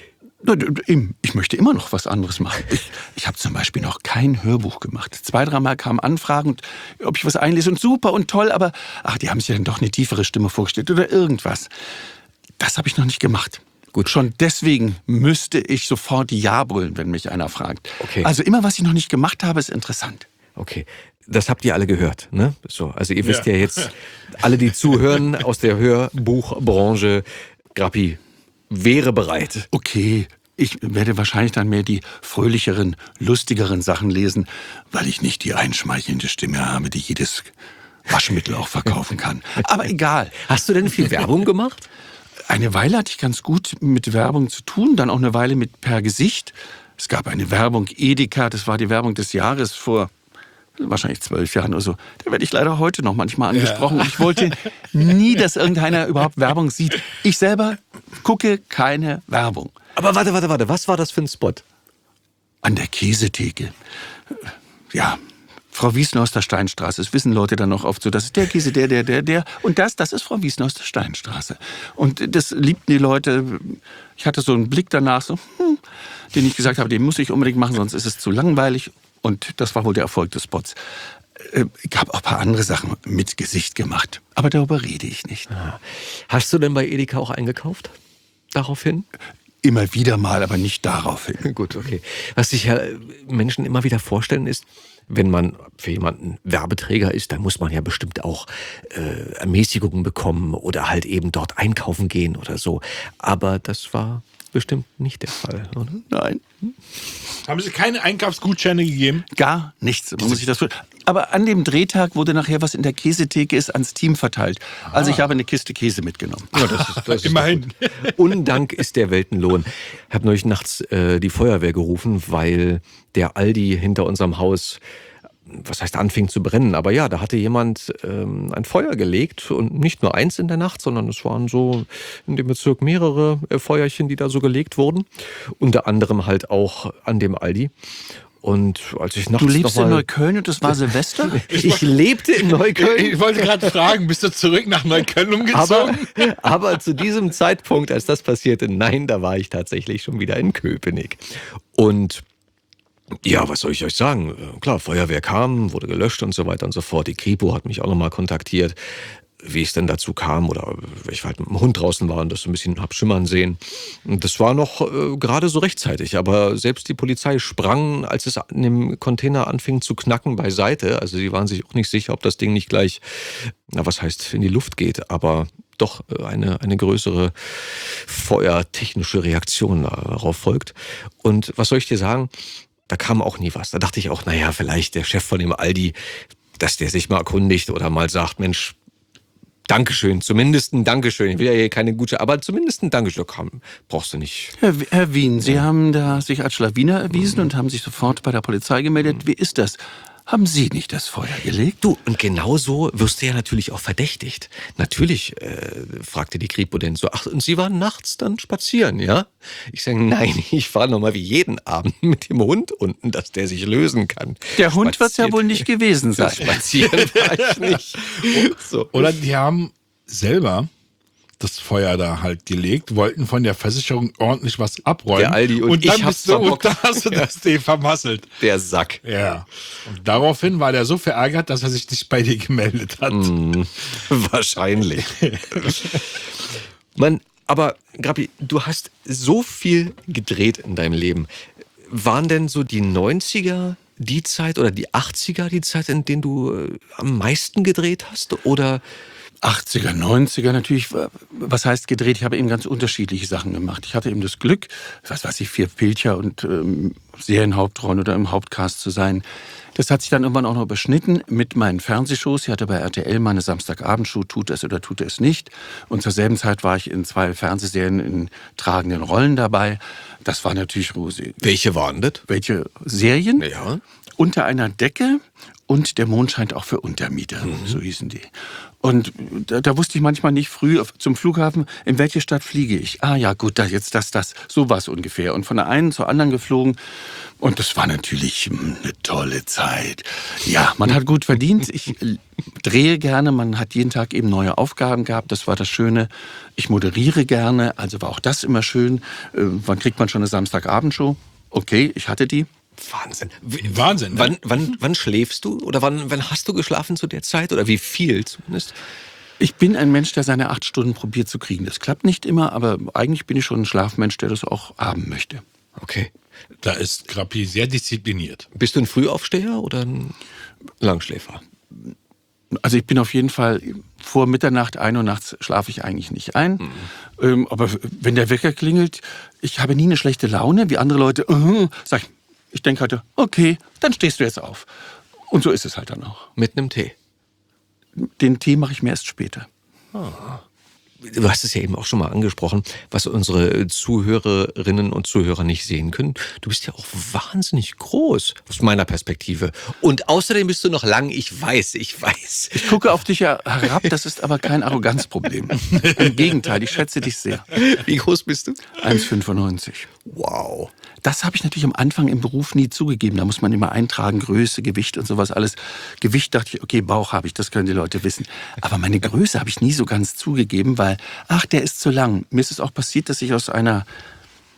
Ich möchte immer noch was anderes machen. Ich habe zum Beispiel noch kein Hörbuch gemacht. 2-3 Mal kamen Anfragen, ob ich was einlese und super und toll, aber die haben sich ja dann doch eine tiefere Stimme vorgestellt oder irgendwas. Das habe ich noch nicht gemacht. Gut. Schon deswegen müsste ich sofort Ja brüllen, wenn mich einer fragt. Okay. Also immer, was ich noch nicht gemacht habe, ist interessant. Okay, das habt ihr alle gehört, ne? So, also ihr wisst ja jetzt, alle, die zuhören aus der Hörbuchbranche, Grappi wäre bereit. Okay, ich werde wahrscheinlich dann mehr die fröhlicheren, lustigeren Sachen lesen, weil ich nicht die einschmeichelnde Stimme habe, die jedes Waschmittel auch verkaufen kann. Aber egal. Hast du denn viel Werbung gemacht? Eine Weile hatte ich ganz gut mit Werbung zu tun, dann auch eine Weile mit Per Gesicht. Es gab eine Werbung, Edeka, das war die Werbung des Jahres vor wahrscheinlich 12 Jahren oder so. Da werde ich leider heute noch manchmal angesprochen. Und ich wollte nie, dass irgendeiner überhaupt Werbung sieht. Ich selber gucke keine Werbung. Aber warte, was war das für ein Spot? An der Käsetheke. Ja, Frau Wiesner aus der Steinstraße. Das wissen Leute dann auch oft so. Das ist der Käse, der. Und das ist Frau Wiesner aus der Steinstraße. Und das liebten die Leute. Ich hatte so einen Blick danach, so, den ich gesagt habe, den muss ich unbedingt machen, sonst ist es zu langweilig. Und das war wohl der Erfolg des Spots. Ich habe auch ein paar andere Sachen mit Gesicht gemacht. Aber darüber rede ich nicht. Hast du denn bei Edeka auch eingekauft? Daraufhin? Immer wieder mal, aber nicht daraufhin. Gut, okay. Was sich ja Menschen immer wieder vorstellen ist, wenn man für jemanden Werbeträger ist, dann muss man ja bestimmt auch Ermäßigungen bekommen oder halt eben dort einkaufen gehen oder so. Aber das war bestimmt nicht der Fall, oder? Nein, Haben Sie keine Einkaufsgutscheine gegeben? gar nichts. Man muss sich das aber an dem Drehtag wurde nachher, was in der Käsetheke ist, ans Team verteilt. Also ich habe eine Kiste Käse mitgenommen. Ja, das ist Immerhin. Undank ist der Weltenlohn. Ich habe neulich nachts die Feuerwehr gerufen, weil der Aldi hinter unserem Haus, was heißt anfing zu brennen, aber ja, da hatte jemand ein Feuer gelegt und nicht nur eins in der Nacht, sondern es waren so in dem Bezirk mehrere Feuerchen, die da so gelegt wurden. Unter anderem halt auch an dem Aldi. Und als ich nachts Du lebst noch in mal Neukölln und das war Silvester? Ich lebte in Neukölln. Ich wollte gerade fragen, bist du zurück nach Neukölln umgezogen? Aber zu diesem Zeitpunkt, als das passierte, nein, da war ich tatsächlich schon wieder in Köpenick. Und ja, was soll ich euch sagen? Klar, Feuerwehr kam, wurde gelöscht und so weiter und so fort. Die Kripo hat mich auch nochmal kontaktiert, wie es denn dazu kam oder ich halt mit dem Hund draußen war und das so ein bisschen hab schimmern sehen. Und das war noch gerade so rechtzeitig, aber selbst die Polizei sprang, als es in dem Container anfing zu knacken, beiseite. Also sie waren sich auch nicht sicher, ob das Ding nicht gleich, na was heißt, in die Luft geht, aber doch eine größere feuertechnische Reaktion darauf folgt. Und was soll ich dir sagen? Da kam auch nie was. Da dachte ich auch, naja, vielleicht der Chef von dem Aldi, dass der sich mal erkundigt oder mal sagt, Mensch, Dankeschön, zumindest ein Dankeschön. Ich will ja hier keine gute, aber zumindest ein Dankeschön. Komm, brauchst du nicht. Herr Wien, Sie haben da sich als Schlawiner erwiesen und haben sich sofort bei der Polizei gemeldet. Wie ist das? Haben Sie nicht das Feuer gelegt? Du, und genau so wirst du ja natürlich auch verdächtigt. Natürlich, fragte die Kripo denn so, ach, und Sie waren nachts dann spazieren, ja? Ich sage, nein, ich fahre nochmal wie jeden Abend mit dem Hund unten, dass der sich lösen kann. Der Hund wird es ja wohl nicht gewesen sein. Spazieren war ich nicht. So. Oder die haben selber das Feuer da halt gelegt, wollten von der Versicherung ordentlich was abräumen. Der Aldi und dann ich hab's bist du, verbockt. und da hast du das Ding vermasselt. Der Sack. Ja. Und daraufhin war der so verärgert, dass er sich nicht bei dir gemeldet hat. Wahrscheinlich. Mann, aber Grappi, du hast so viel gedreht in deinem Leben. Waren denn so die 90er die Zeit oder die 80er die Zeit, in denen du am meisten gedreht hast? Oder 80er, 90er natürlich, was heißt gedreht? Ich habe eben ganz unterschiedliche Sachen gemacht. Ich hatte eben das Glück, was weiß ich, 4 Pilcher und Serienhauptrollen oder im Hauptcast zu sein. Das hat sich dann irgendwann auch noch überschnitten mit meinen Fernsehshows. Ich hatte bei RTL meine Samstagabendshow, tut es oder tut es nicht. Und zur selben Zeit war ich in 2 Fernsehserien in tragenden Rollen dabei. Das war natürlich Rosi. welche waren das? Welche Serien? Ja. Unter einer Decke und der Mond scheint auch für Untermieter, so hießen die. Und da wusste ich manchmal nicht früh zum Flughafen, in welche Stadt fliege ich. Ah ja, gut, jetzt das. So war es ungefähr. Und von der einen zur anderen geflogen. Und das war natürlich eine tolle Zeit. Ja, man hat gut verdient. Ich drehe gerne. Man hat jeden Tag eben neue Aufgaben gehabt. Das war das Schöne. Ich moderiere gerne. Also war auch das immer schön. Wann kriegt man schon eine Samstagabendshow? Okay, ich hatte die. Wahnsinn. Wahnsinn, ne? Wann schläfst du? Oder wann hast du geschlafen zu der Zeit? Oder wie viel zumindest? Ich bin ein Mensch, der seine 8 Stunden probiert zu kriegen. Das klappt nicht immer, aber eigentlich bin ich schon ein Schlafmensch, der das auch haben möchte. Okay. Da ist Grappi sehr diszipliniert. Bist du ein Frühaufsteher oder ein Langschläfer? Also ich bin auf jeden Fall vor Mitternacht, 1 Uhr nachts schlafe ich eigentlich nicht ein. Aber wenn der Wecker klingelt, ich habe nie eine schlechte Laune, wie andere Leute, sag ich denke heute, okay, dann stehst du jetzt auf. Und so ist es halt dann auch. Mit einem Tee. Den Tee mache ich mir erst später. Du hast es ja eben auch schon mal angesprochen, was unsere Zuhörerinnen und Zuhörer nicht sehen können. Du bist ja auch wahnsinnig groß, aus meiner Perspektive. Und außerdem bist du noch lang, ich weiß. Ich gucke auf dich herab, das ist aber kein Arroganzproblem. Im Gegenteil, ich schätze dich sehr. Wie groß bist du? 1,95. Wow. Das habe ich natürlich am Anfang im Beruf nie zugegeben. Da muss man immer eintragen, Größe, Gewicht und sowas alles. Gewicht dachte ich, okay, Bauch habe ich, das können die Leute wissen. Aber meine Größe habe ich nie so ganz zugegeben, weil, der ist zu lang. Mir ist es auch passiert, dass ich aus einer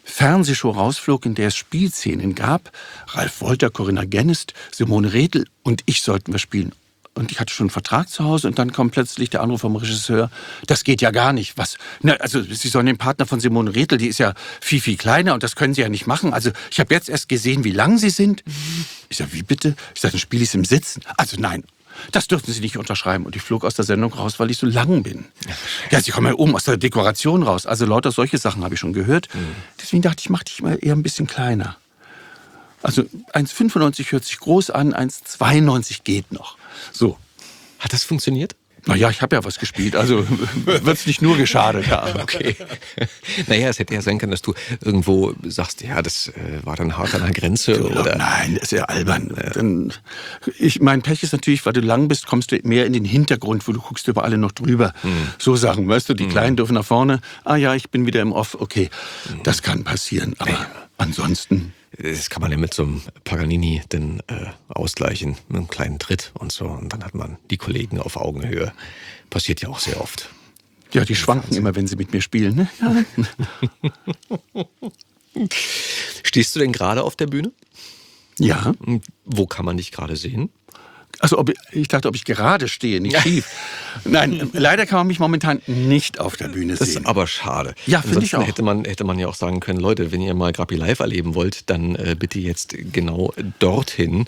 Fernsehshow rausflog, in der es Spielszenen gab. Ralf Wolter, Corinna Gennist, Simone Redl und ich sollten wir spielen. Und ich hatte schon einen Vertrag zu Hause und dann kommt plötzlich der Anruf vom Regisseur, das geht ja gar nicht. Was? Na, also Sie sollen den Partner von Simone Redl, die ist ja viel, viel kleiner und das können Sie ja nicht machen. Also ich habe jetzt erst gesehen, wie lang Sie sind. Ich sage, wie bitte? Ich sage, dann spiele ich es im Sitzen. Also nein, das dürfen Sie nicht unterschreiben. Und ich flog aus der Sendung raus, weil ich so lang bin. Ja, Sie kommen ja oben aus der Dekoration raus. Also lauter solche Sachen habe ich schon gehört. Deswegen dachte ich, mach dich mal eher ein bisschen kleiner. Also 1,95 hört sich groß an, 1,92 geht noch. So. Hat das funktioniert? Naja, ich habe ja was gespielt, also wird's nicht nur geschadet haben. Okay. Naja, es hätte ja sein können, dass du irgendwo sagst, ja, das war dann hart an der Grenze. Oder? Nein, das ist ja albern. Mein Pech ist natürlich, weil du lang bist, kommst du mehr in den Hintergrund, wo du guckst über alle noch drüber. So Sachen, weißt du, die Kleinen dürfen nach vorne. Ah ja, ich bin wieder im Off, okay. Das kann passieren, aber ansonsten... Das kann man ja mit so einem Paganini dann ausgleichen, mit einem kleinen Tritt und so. Und dann hat man die Kollegen auf Augenhöhe. Passiert ja auch sehr oft. Ja, die schwanken immer, wenn sie mit mir spielen. Ne? Ja. Stehst du denn gerade auf der Bühne? Ja. Wo kann man dich gerade sehen? Also ich dachte, ob ich gerade stehe, nicht schief. Nein, leider kann man mich momentan nicht auf der Bühne sehen. Das ist aber schade. Ja, finde ich auch. Hätte man ja auch sagen können, Leute, wenn ihr mal Grappi live erleben wollt, dann bitte jetzt genau dorthin.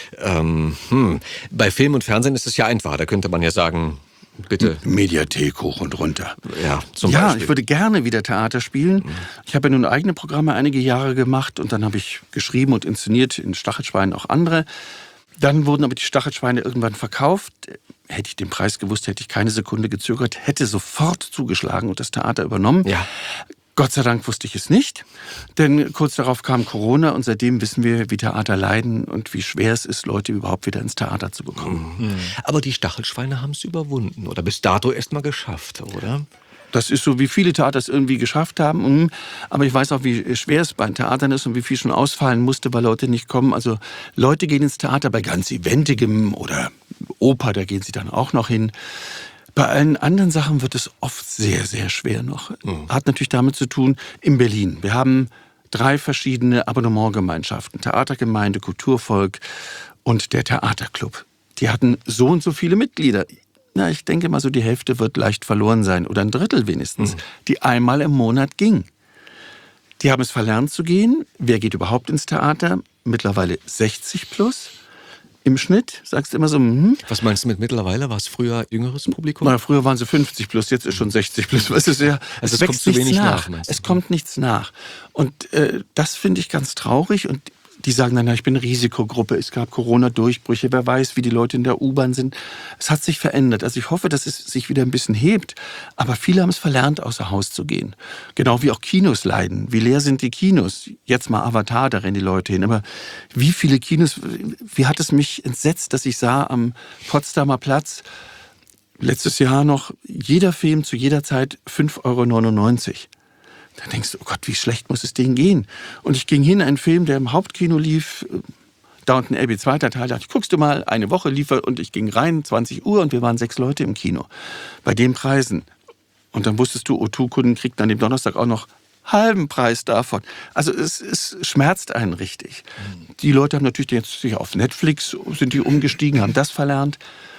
Bei Film und Fernsehen ist es ja einfacher. Da könnte man ja sagen, bitte. Mediathek hoch und runter. Ja, zum Beispiel. Ich würde gerne wieder Theater spielen. Ich habe ja nun eigene Programme einige Jahre gemacht und dann habe ich geschrieben und inszeniert in Stachelschweinen auch andere. Dann wurden aber die Stachelschweine irgendwann verkauft. Hätte ich den Preis gewusst, hätte ich keine Sekunde gezögert, hätte sofort zugeschlagen und das Theater übernommen. Ja. Gott sei Dank wusste ich es nicht, denn kurz darauf kam Corona und seitdem wissen wir, wie Theater leiden und wie schwer es ist, Leute überhaupt wieder ins Theater zu bekommen. Aber die Stachelschweine haben es überwunden oder bis dato erst mal geschafft, oder? Das ist so, wie viele Theater es irgendwie geschafft haben. Aber ich weiß auch, wie schwer es bei Theatern ist und wie viel schon ausfallen musste, weil Leute nicht kommen. Also Leute gehen ins Theater bei ganz Eventigem oder Oper, da gehen sie dann auch noch hin. Bei allen anderen Sachen wird es oft sehr, sehr schwer noch. Hat natürlich damit zu tun, in Berlin. Wir haben 3 verschiedene Abonnementgemeinschaften. Theatergemeinde, Kulturvolk und der Theaterclub. Die hatten so und so viele Mitglieder. Na, ich denke mal so, die Hälfte wird leicht verloren sein oder ein Drittel wenigstens, die einmal im Monat ging. Die haben es verlernt zu gehen. Wer geht überhaupt ins Theater? Mittlerweile 60 plus im Schnitt. Sagst du immer so, Was meinst du mit mittlerweile? War es früher jüngeres Publikum? Na, früher waren sie 50 plus, jetzt ist schon 60 plus. Es ist ja, Also es es kommt wächst zu nichts wenig nach. nach, meinst du? Es kommt nichts nach. Und das finde ich ganz traurig. Und die sagen dann, ich bin eine Risikogruppe, es gab Corona-Durchbrüche, wer weiß, wie die Leute in der U-Bahn sind. Es hat sich verändert. Also ich hoffe, dass es sich wieder ein bisschen hebt. Aber viele haben es verlernt, außer Haus zu gehen. Genau wie auch Kinos leiden. Wie leer sind die Kinos? Jetzt mal Avatar, da rennen die Leute hin. Aber wie viele Kinos, wie hat es mich entsetzt, dass ich sah am Potsdamer Platz, letztes Jahr noch, jeder Film zu jeder Zeit 5,99 €. Da denkst du, oh Gott, wie schlecht muss es denen gehen? Und ich ging hin, ein Film, der im Hauptkino lief, Downton Abbey, 2. Teil, dachte ich, guckst du mal, eine Woche lief er und ich ging rein, 20 Uhr und wir waren 6 Leute im Kino. Bei den Preisen. Und dann wusstest du, O2-Kunden kriegt an dem Donnerstag auch noch halben Preis davon. Also es schmerzt einen richtig. Die Leute haben natürlich jetzt sich auf Netflix, sind die umgestiegen, haben das verlernt.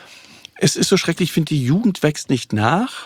Es ist so schrecklich, ich finde, die Jugend wächst nicht nach.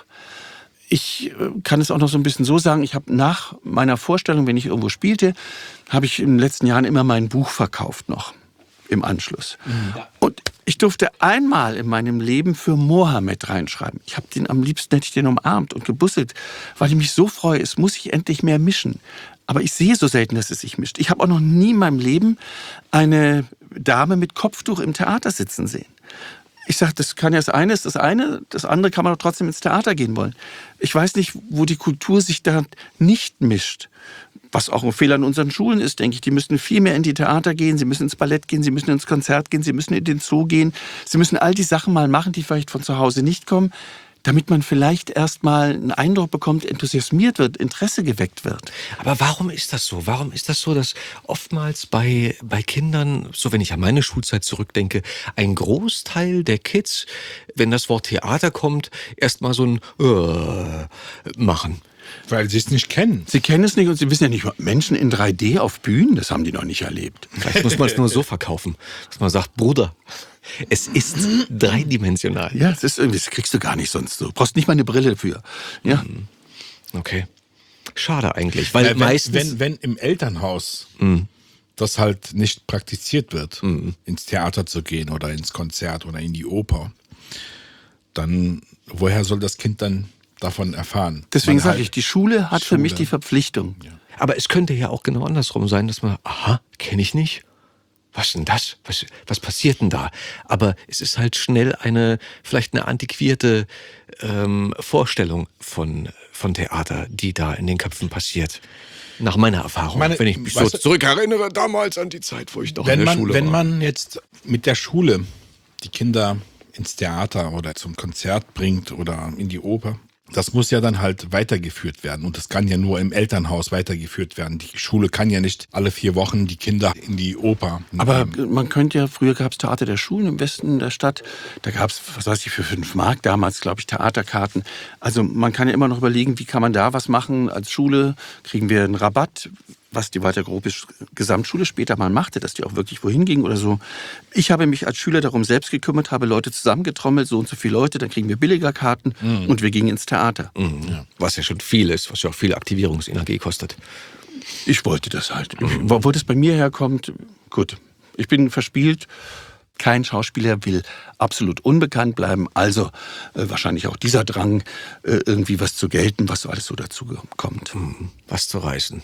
Ich kann es auch noch so ein bisschen so sagen, ich habe nach meiner Vorstellung, wenn ich irgendwo spielte, habe ich in den letzten Jahren immer mein Buch verkauft noch im Anschluss. Ja. Und ich durfte einmal in meinem Leben für Mohammed reinschreiben. Ich habe den am liebsten, hätte ich den umarmt und gebusselt, weil ich mich so freue, es muss sich endlich mehr mischen. Aber ich sehe so selten, dass es sich mischt. Ich habe auch noch nie in meinem Leben eine Dame mit Kopftuch im Theater sitzen sehen. Ich sage, das kann ja das eine, das andere kann man doch trotzdem ins Theater gehen wollen. Ich weiß nicht, wo die Kultur sich da nicht mischt. Was auch ein Fehler in unseren Schulen ist, denke ich. Die müssen viel mehr in die Theater gehen, sie müssen ins Ballett gehen, sie müssen ins Konzert gehen, sie müssen in den Zoo gehen. Sie müssen all die Sachen mal machen, die vielleicht von zu Hause nicht kommen, damit man vielleicht erst mal einen Eindruck bekommt, enthusiasmiert wird, Interesse geweckt wird. Aber warum ist das so? Warum ist das so, dass oftmals bei Kindern, so wenn ich an meine Schulzeit zurückdenke, ein Großteil der Kids, wenn das Wort Theater kommt, erst mal so ein machen? Weil sie es nicht kennen. Sie kennen es nicht und sie wissen ja nicht, Menschen in 3D auf Bühnen, das haben die noch nicht erlebt. Vielleicht muss man es nur so verkaufen, dass man sagt, Bruder, es ist dreidimensional. Ja, das ist irgendwie, das kriegst du gar nicht sonst so. Du brauchst nicht mal eine Brille für. Ja. Okay. Schade eigentlich, weil meistens... Wenn im Elternhaus das halt nicht praktiziert wird, ins Theater zu gehen oder ins Konzert oder in die Oper, dann woher soll das Kind dann davon erfahren? Deswegen sage ich, die Schule hat für mich die Verpflichtung. Ja. Aber es könnte ja auch genau andersrum sein, dass man, aha, kenne ich nicht. Was denn das? Was passiert denn da? Aber es ist halt schnell vielleicht eine antiquierte Vorstellung von Theater, die da in den Köpfen passiert. Nach meiner Erfahrung, wenn ich mich so zurückerinnere, damals an die Zeit, wo ich noch in der Schule war. Wenn man jetzt mit der Schule die Kinder ins Theater oder zum Konzert bringt oder in die Oper, das muss ja dann halt weitergeführt werden. Und das kann ja nur im Elternhaus weitergeführt werden. Die Schule kann ja nicht alle 4 Wochen die Kinder in die Oper nehmen. Aber man könnte ja, früher gab es Theater der Schulen im Westen der Stadt. Da gab es, was weiß ich, für 5 Mark damals, glaube ich, Theaterkarten. Also man kann ja immer noch überlegen, wie kann man da was machen. Als Schule kriegen wir einen Rabatt, was die weitergruppe Gesamtschule später mal machte, dass die auch wirklich wohin ging oder so. Ich habe mich als Schüler darum selbst gekümmert, habe Leute zusammengetrommelt, so und so viele Leute, dann kriegen wir billiger Karten und wir gingen ins Theater. Ja. Was ja schon viel ist, was ja auch viel Aktivierungsenergie kostet. Ich wollte das halt. Wo das bei mir herkommt, gut. Ich bin verspielt. Kein Schauspieler will absolut unbekannt bleiben. Also wahrscheinlich auch dieser Drang, irgendwie was zu gelten, was so alles so dazu kommt. Was zu reißen.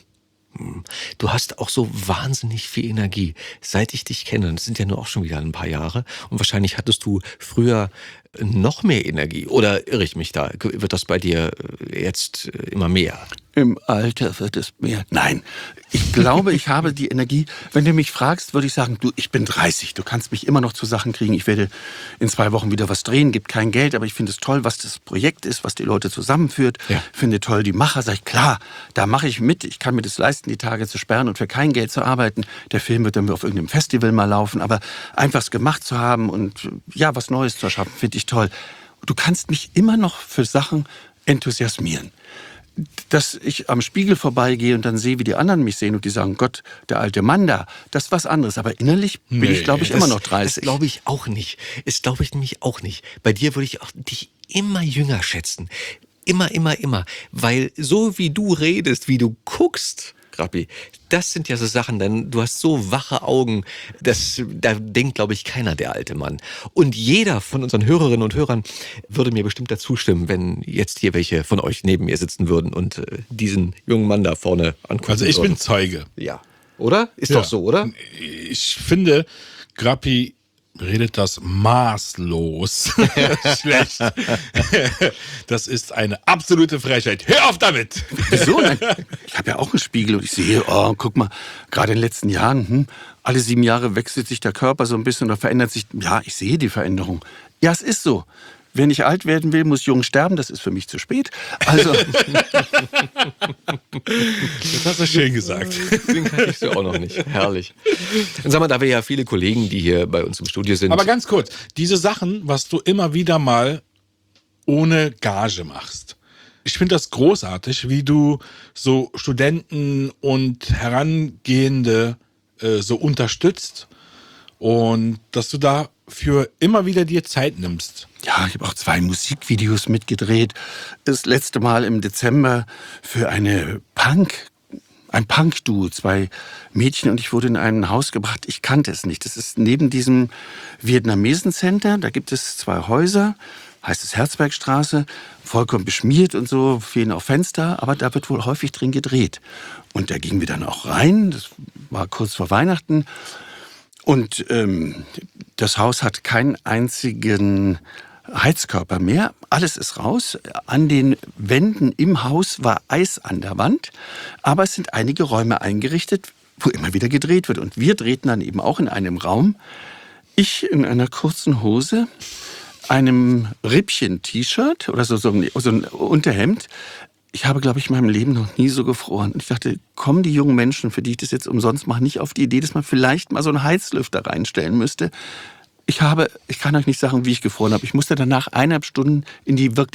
Du hast auch so wahnsinnig viel Energie, seit ich dich kenne. Das sind ja nur auch schon wieder ein paar Jahre. Und wahrscheinlich hattest du früher noch mehr Energie. Oder irre ich mich da? Wird das bei dir jetzt immer mehr? Im Alter wird es mehr. Nein, ich glaube, ich habe die Energie. Wenn du mich fragst, würde ich sagen, du, ich bin 30. Du kannst mich immer noch zu Sachen kriegen. Ich werde in 2 Wochen wieder was drehen, gibt kein Geld. Aber ich finde es toll, was das Projekt ist, was die Leute zusammenführt. Ja. Finde toll die Macher. Sag ich, klar, da mache ich mit. Ich kann mir das leisten, die Tage zu sperren und für kein Geld zu arbeiten. Der Film wird dann auf irgendeinem Festival mal laufen. Aber einfach es gemacht zu haben und ja, was Neues zu erschaffen, finde ich toll. Du kannst mich immer noch für Sachen enthusiasmieren. Dass ich am Spiegel vorbeigehe und dann sehe, wie die anderen mich sehen und die sagen, Gott, der alte Mann da, das ist was anderes. Aber innerlich bin ich, glaube ich, immer noch 30. Das glaube ich auch nicht. Das glaube ich nämlich auch nicht. Bei dir würde ich auch dich immer jünger schätzen. Immer. Weil so wie du redest, wie du guckst, Grappi, das sind ja so Sachen, denn du hast so wache Augen, da denkt, glaube ich, keiner, der alte Mann. Und jeder von unseren Hörerinnen und Hörern würde mir bestimmt dazu stimmen, wenn jetzt hier welche von euch neben mir sitzen würden und diesen jungen Mann da vorne angucken. Also ich bin Zeuge. Ja. Oder? Ist doch so, oder? Ich finde, Grappi redet das maßlos schlecht. Das ist eine absolute Frechheit. Hör auf damit! Wieso? Nein. Ich habe ja auch einen Spiegel und ich sehe, oh, guck mal, gerade in den letzten Jahren, alle 7 Jahre wechselt sich der Körper so ein bisschen oder verändert sich. Ja, ich sehe die Veränderung. Ja, es ist so. Wenn ich alt werden will, muss jung sterben. Das ist für mich zu spät. Also das hast du schön gesagt. Den kannte ich so auch noch nicht. Herrlich. Und sag mal, da wir ja viele Kollegen, die hier bei uns im Studio sind. Aber ganz kurz, diese Sachen, was du immer wieder mal ohne Gage machst. Ich finde das großartig, wie du so Studenten und Herangehende so unterstützt und dass du dafür immer wieder dir Zeit nimmst. Ja, ich habe auch 2 Musikvideos mitgedreht. Das letzte Mal im Dezember für ein Punk-Duo, 2 Mädchen, und ich wurde in ein Haus gebracht. Ich kannte es nicht. Das ist neben diesem Vietnamesen-Center. Da gibt es 2 Häuser, heißt es Herzbergstraße, vollkommen beschmiert und so, fehlen auch Fenster, aber da wird wohl häufig drin gedreht. Und da gingen wir dann auch rein. Das war kurz vor Weihnachten. Und das Haus hat keinen einzigen Heizkörper mehr. Alles ist raus. An den Wänden im Haus war Eis an der Wand. Aber es sind einige Räume eingerichtet, wo immer wieder gedreht wird. Und wir drehten dann eben auch in einem Raum. Ich in einer kurzen Hose, einem Rippchen-T-Shirt oder so ein Unterhemd. Ich habe, glaube ich, in meinem Leben noch nie so gefroren. Und ich dachte, kommen die jungen Menschen, für die ich das jetzt umsonst mache, nicht auf die Idee, dass man vielleicht mal so einen Heizlüfter reinstellen müsste. Ich kann euch nicht sagen, wie ich gefroren habe. Ich musste danach 1,5 Stunden in die wirklich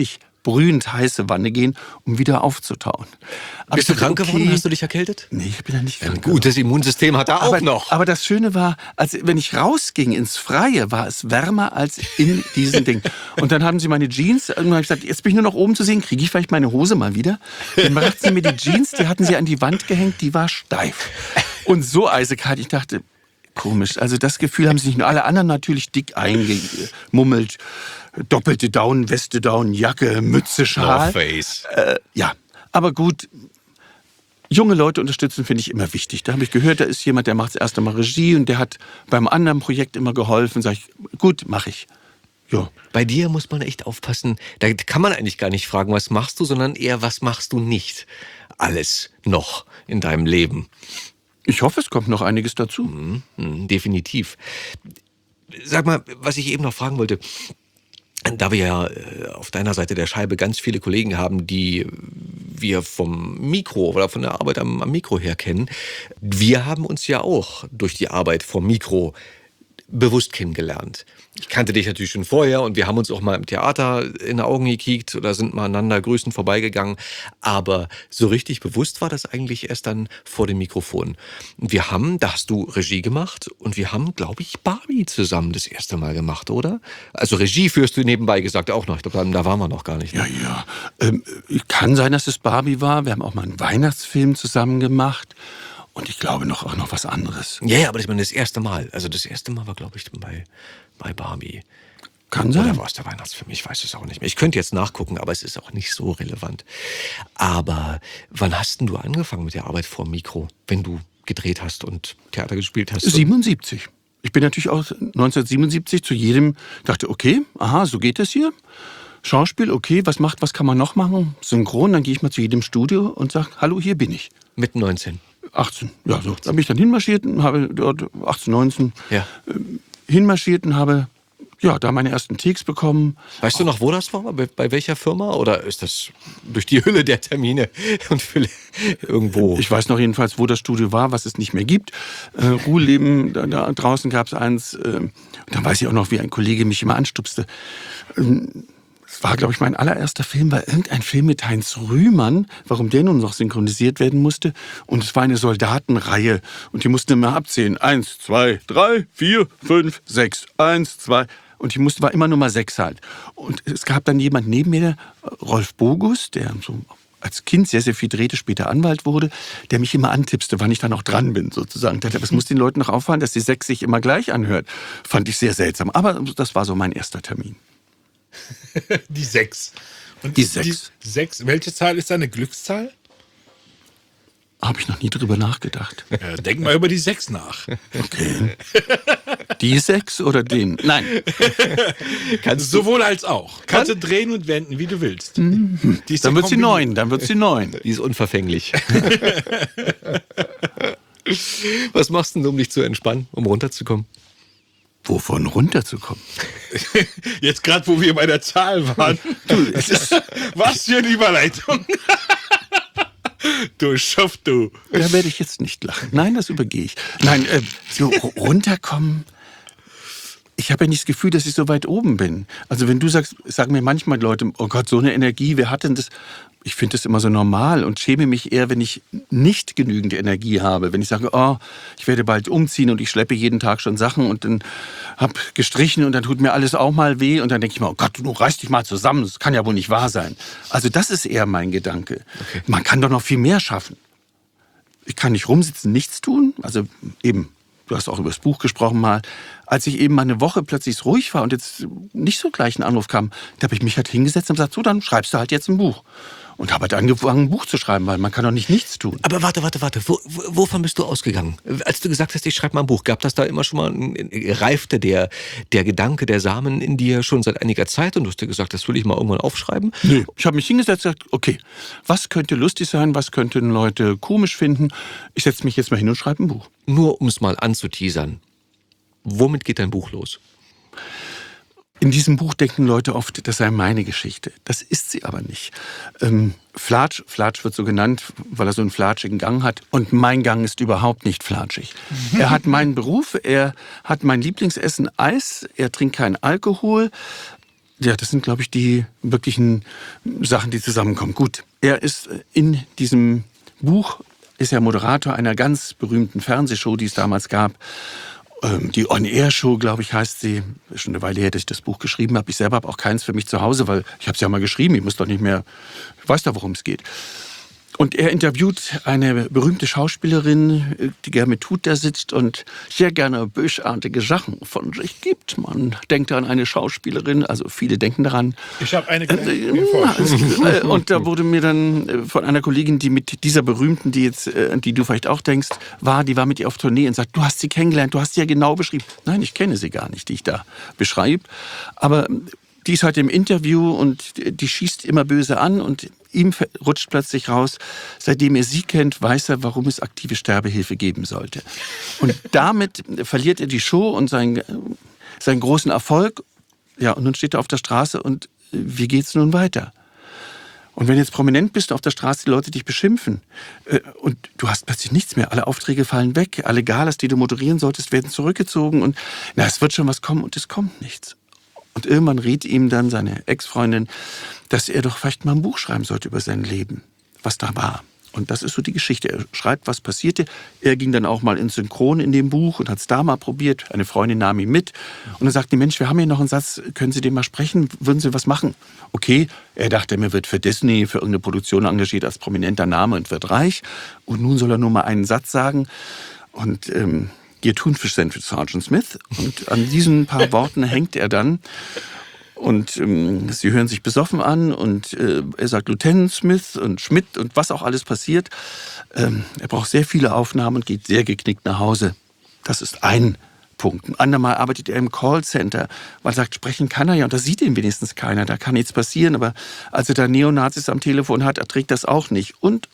brühend heiße Wanne gehen, um wieder aufzutauen. Aber Bist du ich dachte, krank geworden? Hast du dich erkältet? Nee, ich bin ja nicht krank. Gut, das Immunsystem hat er auch noch. Aber das Schöne war, wenn ich rausging ins Freie, war es wärmer als in diesem Ding. Und dann haben sie meine Jeans, und dann habe ich gesagt, jetzt bin ich nur noch oben zu sehen, kriege ich vielleicht meine Hose mal wieder? Dann brachten sie mir die Jeans, die hatten sie an die Wand gehängt, die war steif. Und so eisekalt, ich dachte, komisch. Also das Gefühl haben sich nicht nur alle anderen natürlich dick eingemummelt. Doppelte Daunenweste, Daunenjacke, Mütze, Schal. North Face. Ja, aber gut. Junge Leute unterstützen finde ich immer wichtig. Da habe ich gehört, da ist jemand, der macht das erste Mal Regie und der hat beim anderen Projekt immer geholfen. Sag ich, gut, mache ich. Ja. Bei dir muss man echt aufpassen. Da kann man eigentlich gar nicht fragen, was machst du, sondern eher, was machst du nicht. Alles noch in deinem Leben. Ich hoffe, es kommt noch einiges dazu. Definitiv. Sag mal, was ich eben noch fragen wollte. Da wir ja auf deiner Seite der Scheibe ganz viele Kollegen haben, die wir vom Mikro oder von der Arbeit am Mikro her kennen, wir haben uns ja auch durch die Arbeit vom Mikro bewusst kennengelernt. Ich kannte dich natürlich schon vorher und wir haben uns auch mal im Theater in die Augen gekickt oder sind mal einander grüßend vorbeigegangen. Aber so richtig bewusst war das eigentlich erst dann vor dem Mikrofon. Und da hast du Regie gemacht und wir haben, glaube ich, Barbie zusammen das erste Mal gemacht, oder? Also Regie führst du nebenbei gesagt auch noch. Ich glaube, da waren wir noch gar nicht. Ne? Ja. Kann sein, dass es Barbie war. Wir haben auch mal einen Weihnachtsfilm zusammen gemacht. Und ich glaube auch noch was anderes. Ja, aber ich meine, das erste Mal. Also das erste Mal war, glaube ich, bei Barbie. Kann sein. Oder war es der Weihnachtsfilm? Ich weiß es auch nicht mehr. Ich könnte jetzt nachgucken, aber es ist auch nicht so relevant. Aber wann hast denn du angefangen mit der Arbeit vor dem Mikro, wenn du gedreht hast und Theater gespielt hast? 77. Ich bin natürlich auch 1977 zu jedem, dachte, okay, aha, so geht es hier. Schauspiel, okay, was kann man noch machen? Synchron, dann gehe ich mal zu jedem Studio und sage, hallo, hier bin ich. Mit 19? 18, ja so. Da bin ich dann hinmarschiert und habe dort 18, 19 hinmarschiert und habe da meine ersten Takes bekommen. Weißt du noch, wo das war? Bei welcher Firma? Oder ist das durch die Hülle der Termine und Fülle irgendwo? Ich weiß noch jedenfalls, wo das Studio war, was es nicht mehr gibt. Ruheleben, da draußen gab es eins. Und dann weiß ich auch noch, wie ein Kollege mich immer anstupste. Es war, glaube ich, mein allererster Film, war irgendein Film mit Heinz Rühmann, warum der nun noch synchronisiert werden musste. Und es war eine Soldatenreihe. Und die mussten immer abzählen. 1, 2, 3, 4, 5, 6. 1, 2. Und die war immer Nummer 6 halt. Und es gab dann jemand neben mir, Rolf Bogus, der so als Kind sehr, sehr viel drehte, später Anwalt wurde, der mich immer antipste, wann ich dann auch dran bin, sozusagen. Ich dachte, das muss den Leuten noch auffallen, dass die 6 sich immer gleich anhört. Fand ich sehr seltsam. Aber das war so mein erster Termin. Die 6. Und die 6. 6. Welche Zahl ist eine Glückszahl? Habe ich noch nie drüber nachgedacht. Ja, denk mal über die 6 nach. Okay. Die 6 oder den? Nein. Sowohl als auch. Kannst du drehen und wenden, wie du willst. Dann wird sie 9. Die ist unverfänglich. Was machst du denn, um dich zu entspannen, um runterzukommen? Wovon runterzukommen? Jetzt gerade, wo wir bei der Zahl waren. Was für eine Überleitung. Du Schaff, du. Da werde ich jetzt nicht lachen. Nein, das übergehe ich. Nein, so runterkommen. Ich habe ja nicht das Gefühl, dass ich so weit oben bin. Also wenn du sagst, sagen mir manchmal Leute, oh Gott, so eine Energie, wer hat denn das? Ich finde das immer so normal und schäme mich eher, wenn ich nicht genügend Energie habe. Wenn ich sage, oh, ich werde bald umziehen und ich schleppe jeden Tag schon Sachen und dann habe gestrichen und dann tut mir alles auch mal weh und dann denke ich mir, oh Gott, du reißt dich mal zusammen, das kann ja wohl nicht wahr sein. Also das ist eher mein Gedanke. Okay. Man kann doch noch viel mehr schaffen. Ich kann nicht rumsitzen, nichts tun, also eben. Du hast auch über das Buch gesprochen mal. Als ich eben mal eine Woche plötzlich ruhig war und jetzt nicht so gleich ein Anruf kam, da habe ich mich halt hingesetzt und gesagt, so, dann schreibst du halt jetzt ein Buch. Und habe halt angefangen, ein Buch zu schreiben, weil man kann doch nicht nichts tun. Aber warte. Wovon bist du ausgegangen? Als du gesagt hast, ich schreibe mal ein Buch, gab das da immer schon mal, reifte der Gedanke, der Samen in dir schon seit einiger Zeit und du hast dir gesagt, das will ich mal irgendwann aufschreiben? Nee, ich habe mich hingesetzt und gesagt, okay, was könnte lustig sein, was könnten Leute komisch finden? Ich setze mich jetzt mal hin und schreibe ein Buch. Nur um es mal anzuteasern, womit geht dein Buch los? In diesem Buch denken Leute oft, das sei meine Geschichte. Das ist sie aber nicht. Flatsch wird so genannt, weil er so einen flatschigen Gang hat. Und mein Gang ist überhaupt nicht flatschig. Er hat meinen Beruf, er hat mein Lieblingsessen Eis, er trinkt keinen Alkohol. Ja, das sind, glaube ich, die wirklichen Sachen, die zusammenkommen. Gut, er ist in diesem Buch, ist er Moderator einer ganz berühmten Fernsehshow, die es damals gab. Die On-Air-Show, glaube ich, heißt sie. Schon eine Weile her, dass ich das Buch geschrieben habe. Ich selber habe auch keins für mich zu Hause, weil ich habe es ja mal geschrieben. Ich muss doch nicht mehr, ich weiß doch, worum es geht. Und er interviewt eine berühmte Schauspielerin, die gerne mit Hut da sitzt und sehr gerne bösartige Sachen von sich gibt. Man denkt an eine Schauspielerin, also viele denken daran. Ich habe eine kleine Und da wurde mir dann von einer Kollegin, die mit dieser berühmten, die du vielleicht auch denkst, die war mit ihr auf Tournee und sagt, du hast sie kennengelernt, du hast sie ja genau beschrieben. Nein, ich kenne sie gar nicht, die ich da beschreibe. Aber die ist heute im Interview und die schießt immer böse an und ihm rutscht plötzlich raus, seitdem er sie kennt, weiß er, warum es aktive Sterbehilfe geben sollte. Und damit verliert er die Show und seinen großen Erfolg. Ja, und nun steht er auf der Straße und wie geht's nun weiter? Und wenn du jetzt prominent bist auf der Straße, die Leute dich beschimpfen und du hast plötzlich nichts mehr, alle Aufträge fallen weg, alle Galas, die du moderieren solltest, werden zurückgezogen und es wird schon was kommen und es kommt nichts. Und irgendwann riet ihm dann seine Ex-Freundin, dass er doch vielleicht mal ein Buch schreiben sollte über sein Leben, was da war. Und das ist so die Geschichte. Er schreibt, was passierte. Er ging dann auch mal ins Synchron in dem Buch und hat es da mal probiert. Eine Freundin nahm ihn mit. Und dann sagte die, Mensch, wir haben hier noch einen Satz, können Sie den mal sprechen? Würden Sie was machen? Okay, er dachte, er wird für Disney, für irgendeine Produktion engagiert als prominenter Name und wird reich. Und nun soll er nur mal einen Satz sagen. Und Ihr Thunfisch sind für Sergeant Smith. Und an diesen paar Worten hängt er dann. Und sie hören sich besoffen an und er sagt Lieutenant Smith und Schmidt und was auch alles passiert. Er braucht sehr viele Aufnahmen und geht sehr geknickt nach Hause. Das ist ein Punkt. Ein andermal arbeitet er im Callcenter, weil er sagt, sprechen kann er ja und da sieht ihn wenigstens keiner, da kann nichts passieren. Aber als er da Neonazis am Telefon hat, erträgt das auch nicht. Und.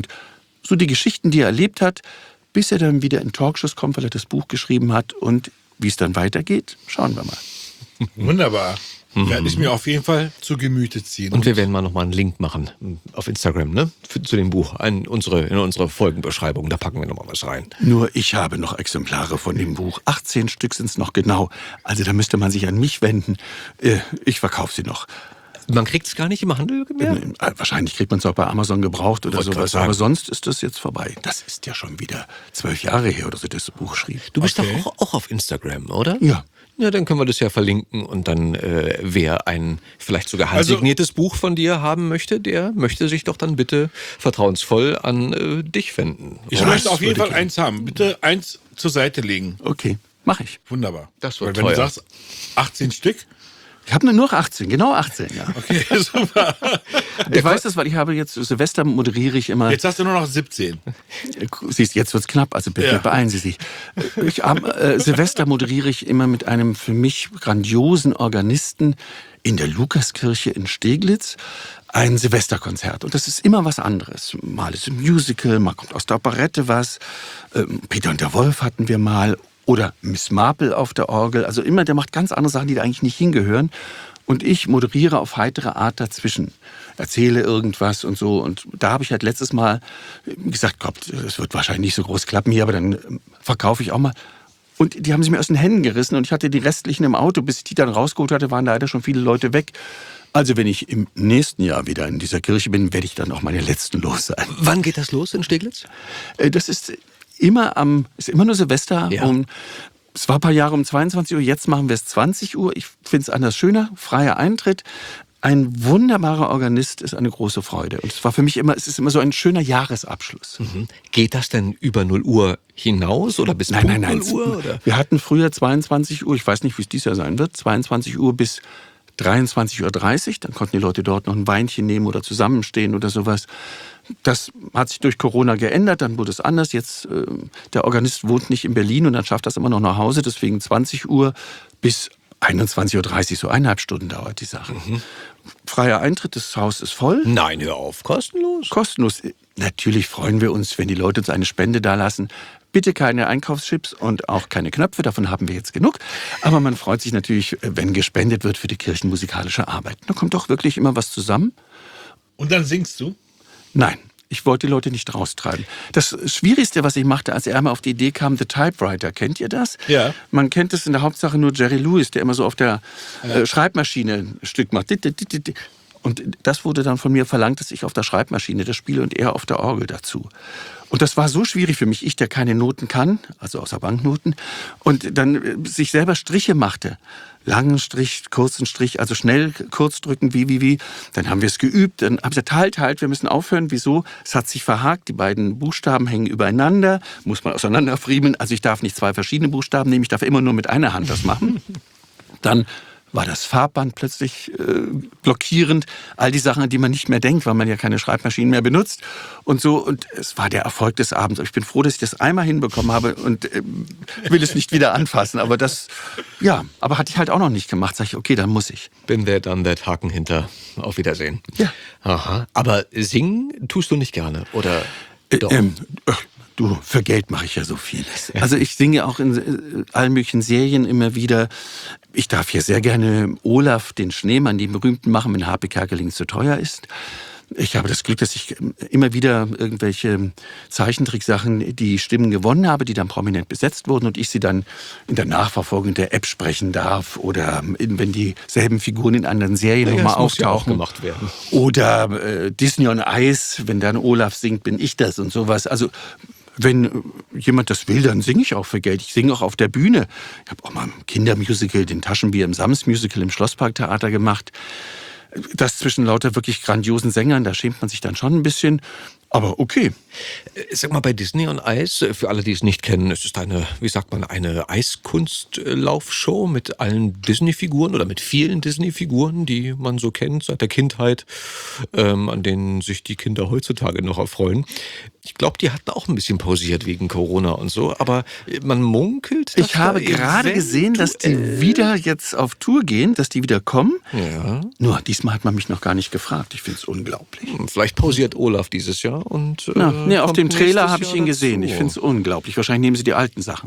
So die Geschichten, die er erlebt hat, bis er dann wieder in Talkshows kommt, weil er das Buch geschrieben hat. Und wie es dann weitergeht, schauen wir mal. Wunderbar. Werde ich mir auf jeden Fall zu Gemüte ziehen. Und wir werden mal nochmal einen Link machen auf Instagram, ne? Zu dem Buch, in unsere Folgenbeschreibung. Da packen wir nochmal was rein. Nur ich habe noch Exemplare von dem Buch. 18 Stück sind es noch genau. Also da müsste man sich an mich wenden. Ich verkaufe sie noch. Man kriegt es gar nicht im Handel mehr? Wahrscheinlich kriegt man es auch bei Amazon gebraucht oder Wollte sowas. gerade sagen. Aber sonst ist das jetzt vorbei. Das ist ja schon wieder 12 Jahre her oder so, dass das Buch schrieb. Du bist doch auch auf Instagram, oder? Ja. Ja, dann können wir das ja verlinken und dann, wer ein vielleicht sogar handsigniertes Buch von dir haben möchte, der möchte sich doch dann bitte vertrauensvoll an dich wenden. Ich möchte auf jeden Fall eins haben. Bitte eins zur Seite legen. Okay, mache ich. Wunderbar. Das wird Weil wenn teuer. du sagst 18 Stück, Ich habe nur 18, genau 18, ja. okay, super. Ich weiß das, weil ich habe jetzt, Silvester moderiere ich immer. Jetzt hast du nur noch 17. Siehst, jetzt wird's knapp, also bitte beeilen Sie sich. Silvester moderiere ich immer mit einem für mich grandiosen Organisten in der Lukaskirche in Steglitz ein Silvesterkonzert. Und das ist immer was anderes. Mal ist ein Musical, mal kommt aus der Operette was. Peter und der Wolf hatten wir mal. Oder Miss Marple auf der Orgel. Also immer, der macht ganz andere Sachen, die da eigentlich nicht hingehören. Und ich moderiere auf heitere Art dazwischen. Erzähle irgendwas und so. Und da habe ich halt letztes Mal gesagt, Gott, das wird wahrscheinlich nicht so groß klappen hier, aber dann verkaufe ich auch mal. Und die haben sie mir aus den Händen gerissen und ich hatte die restlichen im Auto. Bis ich die dann rausgeholt hatte, waren leider schon viele Leute weg. Also wenn ich im nächsten Jahr wieder in dieser Kirche bin, werde ich dann auch meine letzten los sein. Wann geht das los in Steglitz? Das ist immer nur Silvester. Ja. Es war ein paar Jahre um 22 Uhr, jetzt machen wir es 20 Uhr. Ich finde es anders schöner, freier Eintritt. Ein wunderbarer Organist ist eine große Freude. Und es ist immer so ein schöner Jahresabschluss. Mhm. Geht das denn über 0 Uhr hinaus oder bis Nein. 0 Uhr? Oder? Wir hatten früher 22 Uhr, ich weiß nicht, wie es dieses Jahr sein wird, 22 Uhr bis 23:30 Uhr. Dann konnten die Leute dort noch ein Weinchen nehmen oder zusammenstehen oder sowas. Das hat sich durch Corona geändert, dann wurde es anders. Jetzt, der Organist wohnt nicht in Berlin und dann schafft das immer noch nach Hause. Deswegen 20 Uhr bis 21:30 Uhr, so 1,5 Stunden dauert die Sache. Mhm. Freier Eintritt, das Haus ist voll. Nein, hör auf, kostenlos? Kostenlos. Natürlich freuen wir uns, wenn die Leute uns eine Spende dalassen. Bitte keine Einkaufschips und auch keine Knöpfe, davon haben wir jetzt genug. Aber man freut sich natürlich, wenn gespendet wird für die kirchenmusikalische Arbeit. Da kommt doch wirklich immer was zusammen. Und dann singst du? Nein, Ich wollte die Leute nicht raustreiben. Das Schwierigste, was ich machte, als er einmal auf die Idee kam, The Typewriter, kennt ihr das? Ja. Man kennt es in der Hauptsache nur Jerry Lewis, der immer so auf der Schreibmaschine ein Stück macht. Und das wurde dann von mir verlangt, dass ich auf der Schreibmaschine das spiele und er auf der Orgel dazu. Und das war so schwierig für mich, ich, der keine Noten kann, also außer Banknoten, und dann sich selber Striche machte. Langen Strich, kurzen Strich, also schnell kurz drücken, wie. Dann haben wir es geübt, dann haben sie gesagt, halt, wir müssen aufhören. Wieso? Es hat sich verhakt, die beiden Buchstaben hängen übereinander, muss man auseinanderfriemeln. Also ich darf nicht 2 verschiedene Buchstaben nehmen, ich darf immer nur mit einer Hand das machen. Dann war das Farbband plötzlich blockierend. All die Sachen, an die man nicht mehr denkt, weil man ja keine Schreibmaschinen mehr benutzt. Und so, und es war der Erfolg des Abends. Ich bin froh, dass ich das einmal hinbekommen habe und will es nicht wieder anfassen. Aber das, ja, aber hatte ich halt auch noch nicht gemacht. Sag ich, okay, dann muss ich. Bin there, done that, Haken hinter. Auf Wiedersehen. Ja. Aha. Aber singen tust du nicht gerne, oder doch? Du, für Geld mache ich ja so vieles. Also ich singe auch in allen möglichen Serien immer wieder. Ich darf hier sehr gerne Olaf, den Schneemann, den berühmten, machen, wenn Harpe Kerkeling zu teuer ist. Ich habe das Glück, dass ich immer wieder irgendwelche Zeichentricksachen, die Stimmen gewonnen habe, die dann prominent besetzt wurden und ich sie dann in der Nachverfolgung der App sprechen darf oder wenn dieselben Figuren in anderen Serien nochmal auftauchen. Ja auch gemacht werden. Oder Disney on Ice, wenn dann Olaf singt, bin ich das und sowas. Also wenn jemand das will, dann singe ich auch für Geld. Ich singe auch auf der Bühne. Ich habe auch mal ein Kindermusical, den Taschenbier im Sams-Musical im Schlossparktheater gemacht. Das zwischen lauter wirklich grandiosen Sängern, da schämt man sich dann schon ein bisschen. Aber okay. Sag mal, bei Disney on Ice, für alle, die es nicht kennen, es ist eine, wie sagt man, eine Eiskunstlaufshow mit allen Disney-Figuren oder mit vielen Disney-Figuren, die man so kennt seit der Kindheit, an denen sich die Kinder heutzutage noch erfreuen. Ich glaube, die hatten auch ein bisschen pausiert wegen Corona und so, aber man munkelt, dass ich habe gerade gesehen, dass die wieder jetzt auf Tour gehen, dass die wieder kommen. Ja. Nur diesmal hat man mich noch gar nicht gefragt. Ich finde es unglaublich. Vielleicht pausiert Olaf dieses Jahr und auf dem Trailer habe ich ihn gesehen. dazu. Ich finde es unglaublich. Wahrscheinlich nehmen sie die alten Sachen.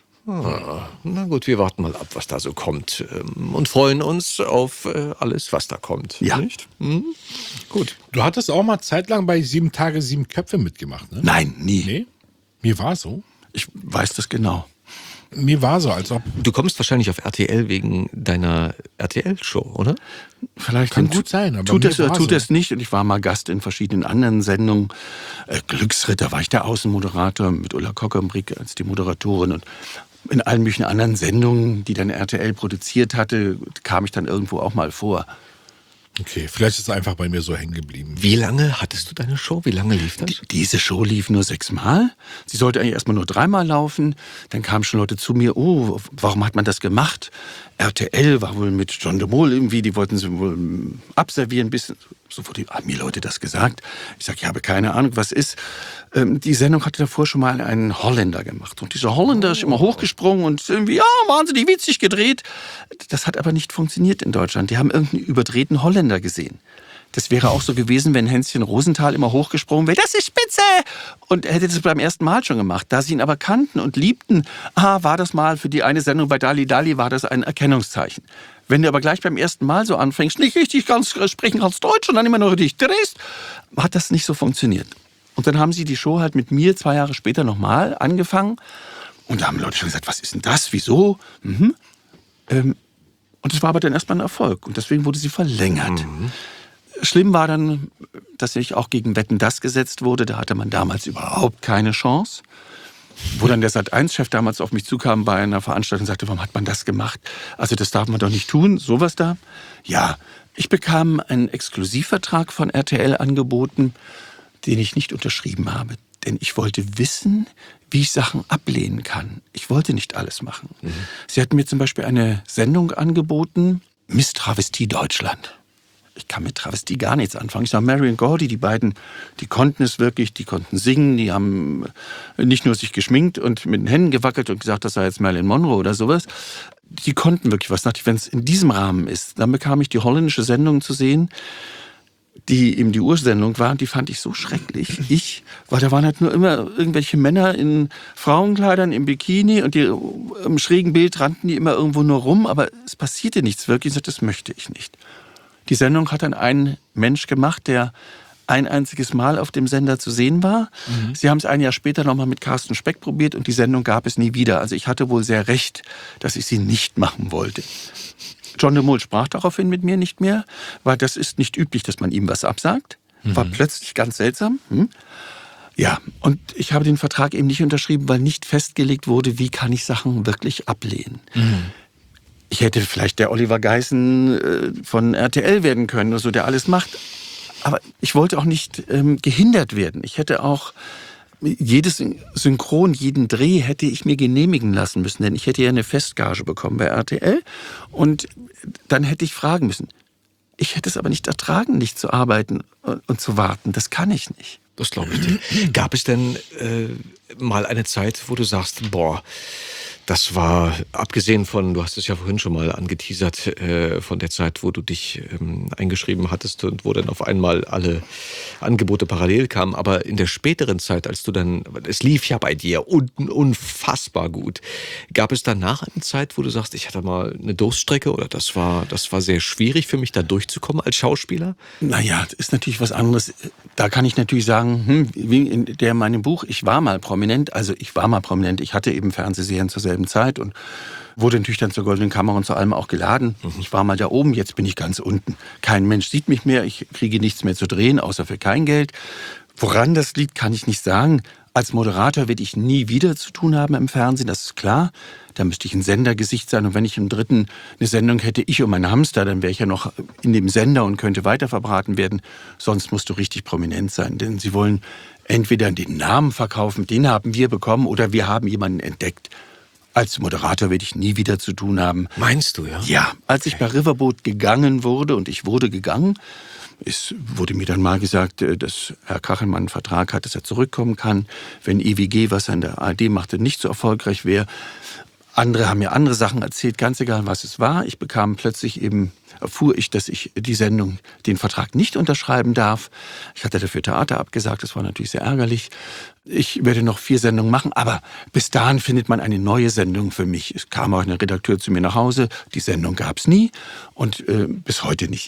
Na gut, wir warten mal ab, was da so kommt und freuen uns auf alles, was da kommt. Ja. Nicht? Gut. Du hattest auch mal zeitlang bei 7 Tage, 7 Köpfe mitgemacht, ne? Nein, nie. Nee? Mir war so. Ich weiß das genau. Mir war so, als ob... Du kommst wahrscheinlich auf RTL wegen deiner RTL-Show, oder? Vielleicht Kann gut sein, aber tut mir es oder war tut so. es nicht. Und ich war mal Gast in verschiedenen anderen Sendungen. Glücksritter war ich der Außenmoderator mit Ulla Kockerbrick als die Moderatorin. Und in allen möglichen anderen Sendungen, die dann RTL produziert hatte, kam ich dann irgendwo auch mal vor. Okay, vielleicht ist es einfach bei mir so hängen geblieben. Wie lange hattest du deine Show? Wie lange lief das? Diese Show lief nur 6 Mal. Sie sollte eigentlich erstmal nur 3 Mal laufen. Dann kamen schon Leute zu mir, oh, warum hat man das gemacht? RTL war wohl mit John de Mol irgendwie, die wollten sie wohl abservieren, bisschen. So haben mir Leute das gesagt. Ich sage, ich habe keine Ahnung, was ist. Die Sendung hatte davor schon mal einen Holländer gemacht. Und dieser Holländer ist immer hochgesprungen und irgendwie, ja, wahnsinnig witzig gedreht. Das hat aber nicht funktioniert in Deutschland. Die haben irgendeinen überdrehten Holländer gesehen. Das wäre auch so gewesen, wenn Hänschen Rosenthal immer hochgesprungen wäre. Das ist spitze! Und er hätte das beim ersten Mal schon gemacht. Da sie ihn aber kannten und liebten, war das mal für die eine Sendung bei Dali Dali, war das ein Erkennungszeichen. Wenn du aber gleich beim ersten Mal so anfängst, nicht richtig sprechen ganz Deutsch und dann immer noch richtig drehst, hat das nicht so funktioniert. Und dann haben sie die Show halt mit mir 2 Jahre später nochmal angefangen. Und da haben Leute schon gesagt, was ist denn das? Wieso? Und es war aber dann erstmal ein Erfolg. Und deswegen wurde sie verlängert. Schlimm war dann, dass ich auch gegen Wetten, dass gesetzt wurde. Da hatte man damals überhaupt keine Chance. Wo dann der Sat.1-Chef damals auf mich zukam bei einer Veranstaltung und sagte, warum hat man das gemacht? Also das darf man doch nicht tun, sowas da. Ja, ich bekam einen Exklusivvertrag von RTL angeboten, den ich nicht unterschrieben habe. Denn ich wollte wissen, wie ich Sachen ablehnen kann. Ich wollte nicht alles machen. Sie hatten mir zum Beispiel eine Sendung angeboten, Miss Travestie Deutschland. Ich kann mit Travestie gar nichts anfangen. Ich sage, Mary und Gordy, die beiden, die konnten es wirklich, die konnten singen, die haben nicht nur sich geschminkt und mit den Händen gewackelt und gesagt, das sei jetzt Marilyn Monroe oder sowas. Die konnten wirklich was. Wenn es in diesem Rahmen ist, dann bekam ich die holländische Sendung zu sehen, die eben die Ursendung war, und die fand ich so schrecklich. Weil da waren halt nur immer irgendwelche Männer in Frauenkleidern, im Bikini und die im schrägen Bild rannten die immer irgendwo nur rum, aber es passierte nichts wirklich. Ich sagte, das möchte ich nicht. Die Sendung hat dann ein Mensch gemacht, der ein einziges Mal auf dem Sender zu sehen war. Sie haben es ein Jahr später nochmal mit Carsten Speck probiert und die Sendung gab es nie wieder. Also ich hatte wohl sehr recht, dass ich sie nicht machen wollte. John de Mol sprach daraufhin mit mir nicht mehr, weil das ist nicht üblich, dass man ihm was absagt. War plötzlich ganz seltsam. Ja, und ich habe den Vertrag eben nicht unterschrieben, weil nicht festgelegt wurde, wie kann ich Sachen wirklich ablehnen. Ich hätte vielleicht der Oliver Geißen von RTL werden können, oder so, der alles macht. Aber ich wollte auch nicht gehindert werden. Ich hätte auch jedes Synchron, jeden Dreh hätte ich mir genehmigen lassen müssen. Denn ich hätte ja eine Festgage bekommen bei RTL. Und dann hätte ich fragen müssen. Ich hätte es aber nicht ertragen, nicht zu arbeiten und zu warten. Das kann ich nicht. Das glaube ich dir. Gab es denn mal eine Zeit, wo du sagst, boah, das war, abgesehen von, du hast es ja vorhin schon mal angeteasert, von der Zeit, wo du dich eingeschrieben hattest und wo dann auf einmal alle Angebote parallel kamen, aber in der späteren Zeit, als du dann, es lief ja bei dir unfassbar gut, gab es danach eine Zeit, wo du sagst, ich hatte mal eine Durststrecke oder das war sehr schwierig für mich, da durchzukommen als Schauspieler? Naja, das ist natürlich was anderes. Da kann ich natürlich sagen, wie in meinem Buch, ich war mal prominent, ich hatte eben Fernsehserien zur selben Zeit und wurde natürlich dann zur Goldenen Kamera und zu allem auch geladen. Ich war mal da oben, jetzt bin ich ganz unten. Kein Mensch sieht mich mehr, ich kriege nichts mehr zu drehen, außer für kein Geld. Woran das liegt, kann ich nicht sagen. Als Moderator werde ich nie wieder zu tun haben im Fernsehen, das ist klar. Da müsste ich ein Sendergesicht sein und wenn ich im dritten eine Sendung hätte, ich und mein Hamster, dann wäre ich ja noch in dem Sender und könnte weiter verbraten werden. Sonst musst du richtig prominent sein, denn sie wollen entweder den Namen verkaufen, den haben wir bekommen, oder wir haben jemanden entdeckt. Als Moderator werde ich nie wieder zu tun haben. Meinst du, ja? Ja, als ich bei Riverboat gegangen wurde und ich wurde gegangen, es wurde mir dann mal gesagt, dass Herr Kachelmann einen Vertrag hat, dass er zurückkommen kann, wenn EWG, was er in der ARD machte, nicht so erfolgreich wäre. Andere haben mir andere Sachen erzählt, ganz egal, was es war. Ich bekam plötzlich erfuhr ich, dass ich die Sendung, den Vertrag nicht unterschreiben darf. Ich hatte dafür Theater abgesagt, das war natürlich sehr ärgerlich. Ich werde noch 4 Sendungen machen, aber bis dahin findet man eine neue Sendung für mich. Es kam auch ein Redakteur zu mir nach Hause, die Sendung gab es nie und bis heute nicht.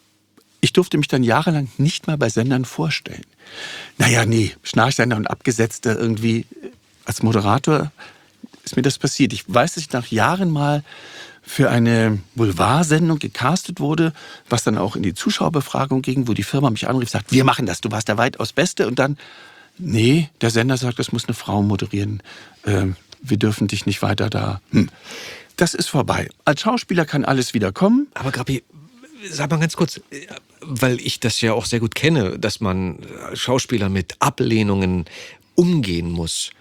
Ich durfte mich dann jahrelang nicht mal bei Sendern vorstellen. Schnarchsender und Abgesetzter irgendwie als Moderator ist mir das passiert. Ich weiß, dass ich nach Jahren mal für eine Boulevardsendung gecastet wurde, was dann auch in die Zuschauerbefragung ging, wo die Firma mich anrief, sagt, wir machen das, du warst der weitaus Beste. Und dann, nee, der Sender sagt, das muss eine Frau moderieren. Wir dürfen dich nicht weiter da. Das ist vorbei. Als Schauspieler kann alles wieder kommen. Aber Grappi, sag mal ganz kurz, weil ich das ja auch sehr gut kenne, dass man als Schauspieler mit Ablehnungen umgehen muss.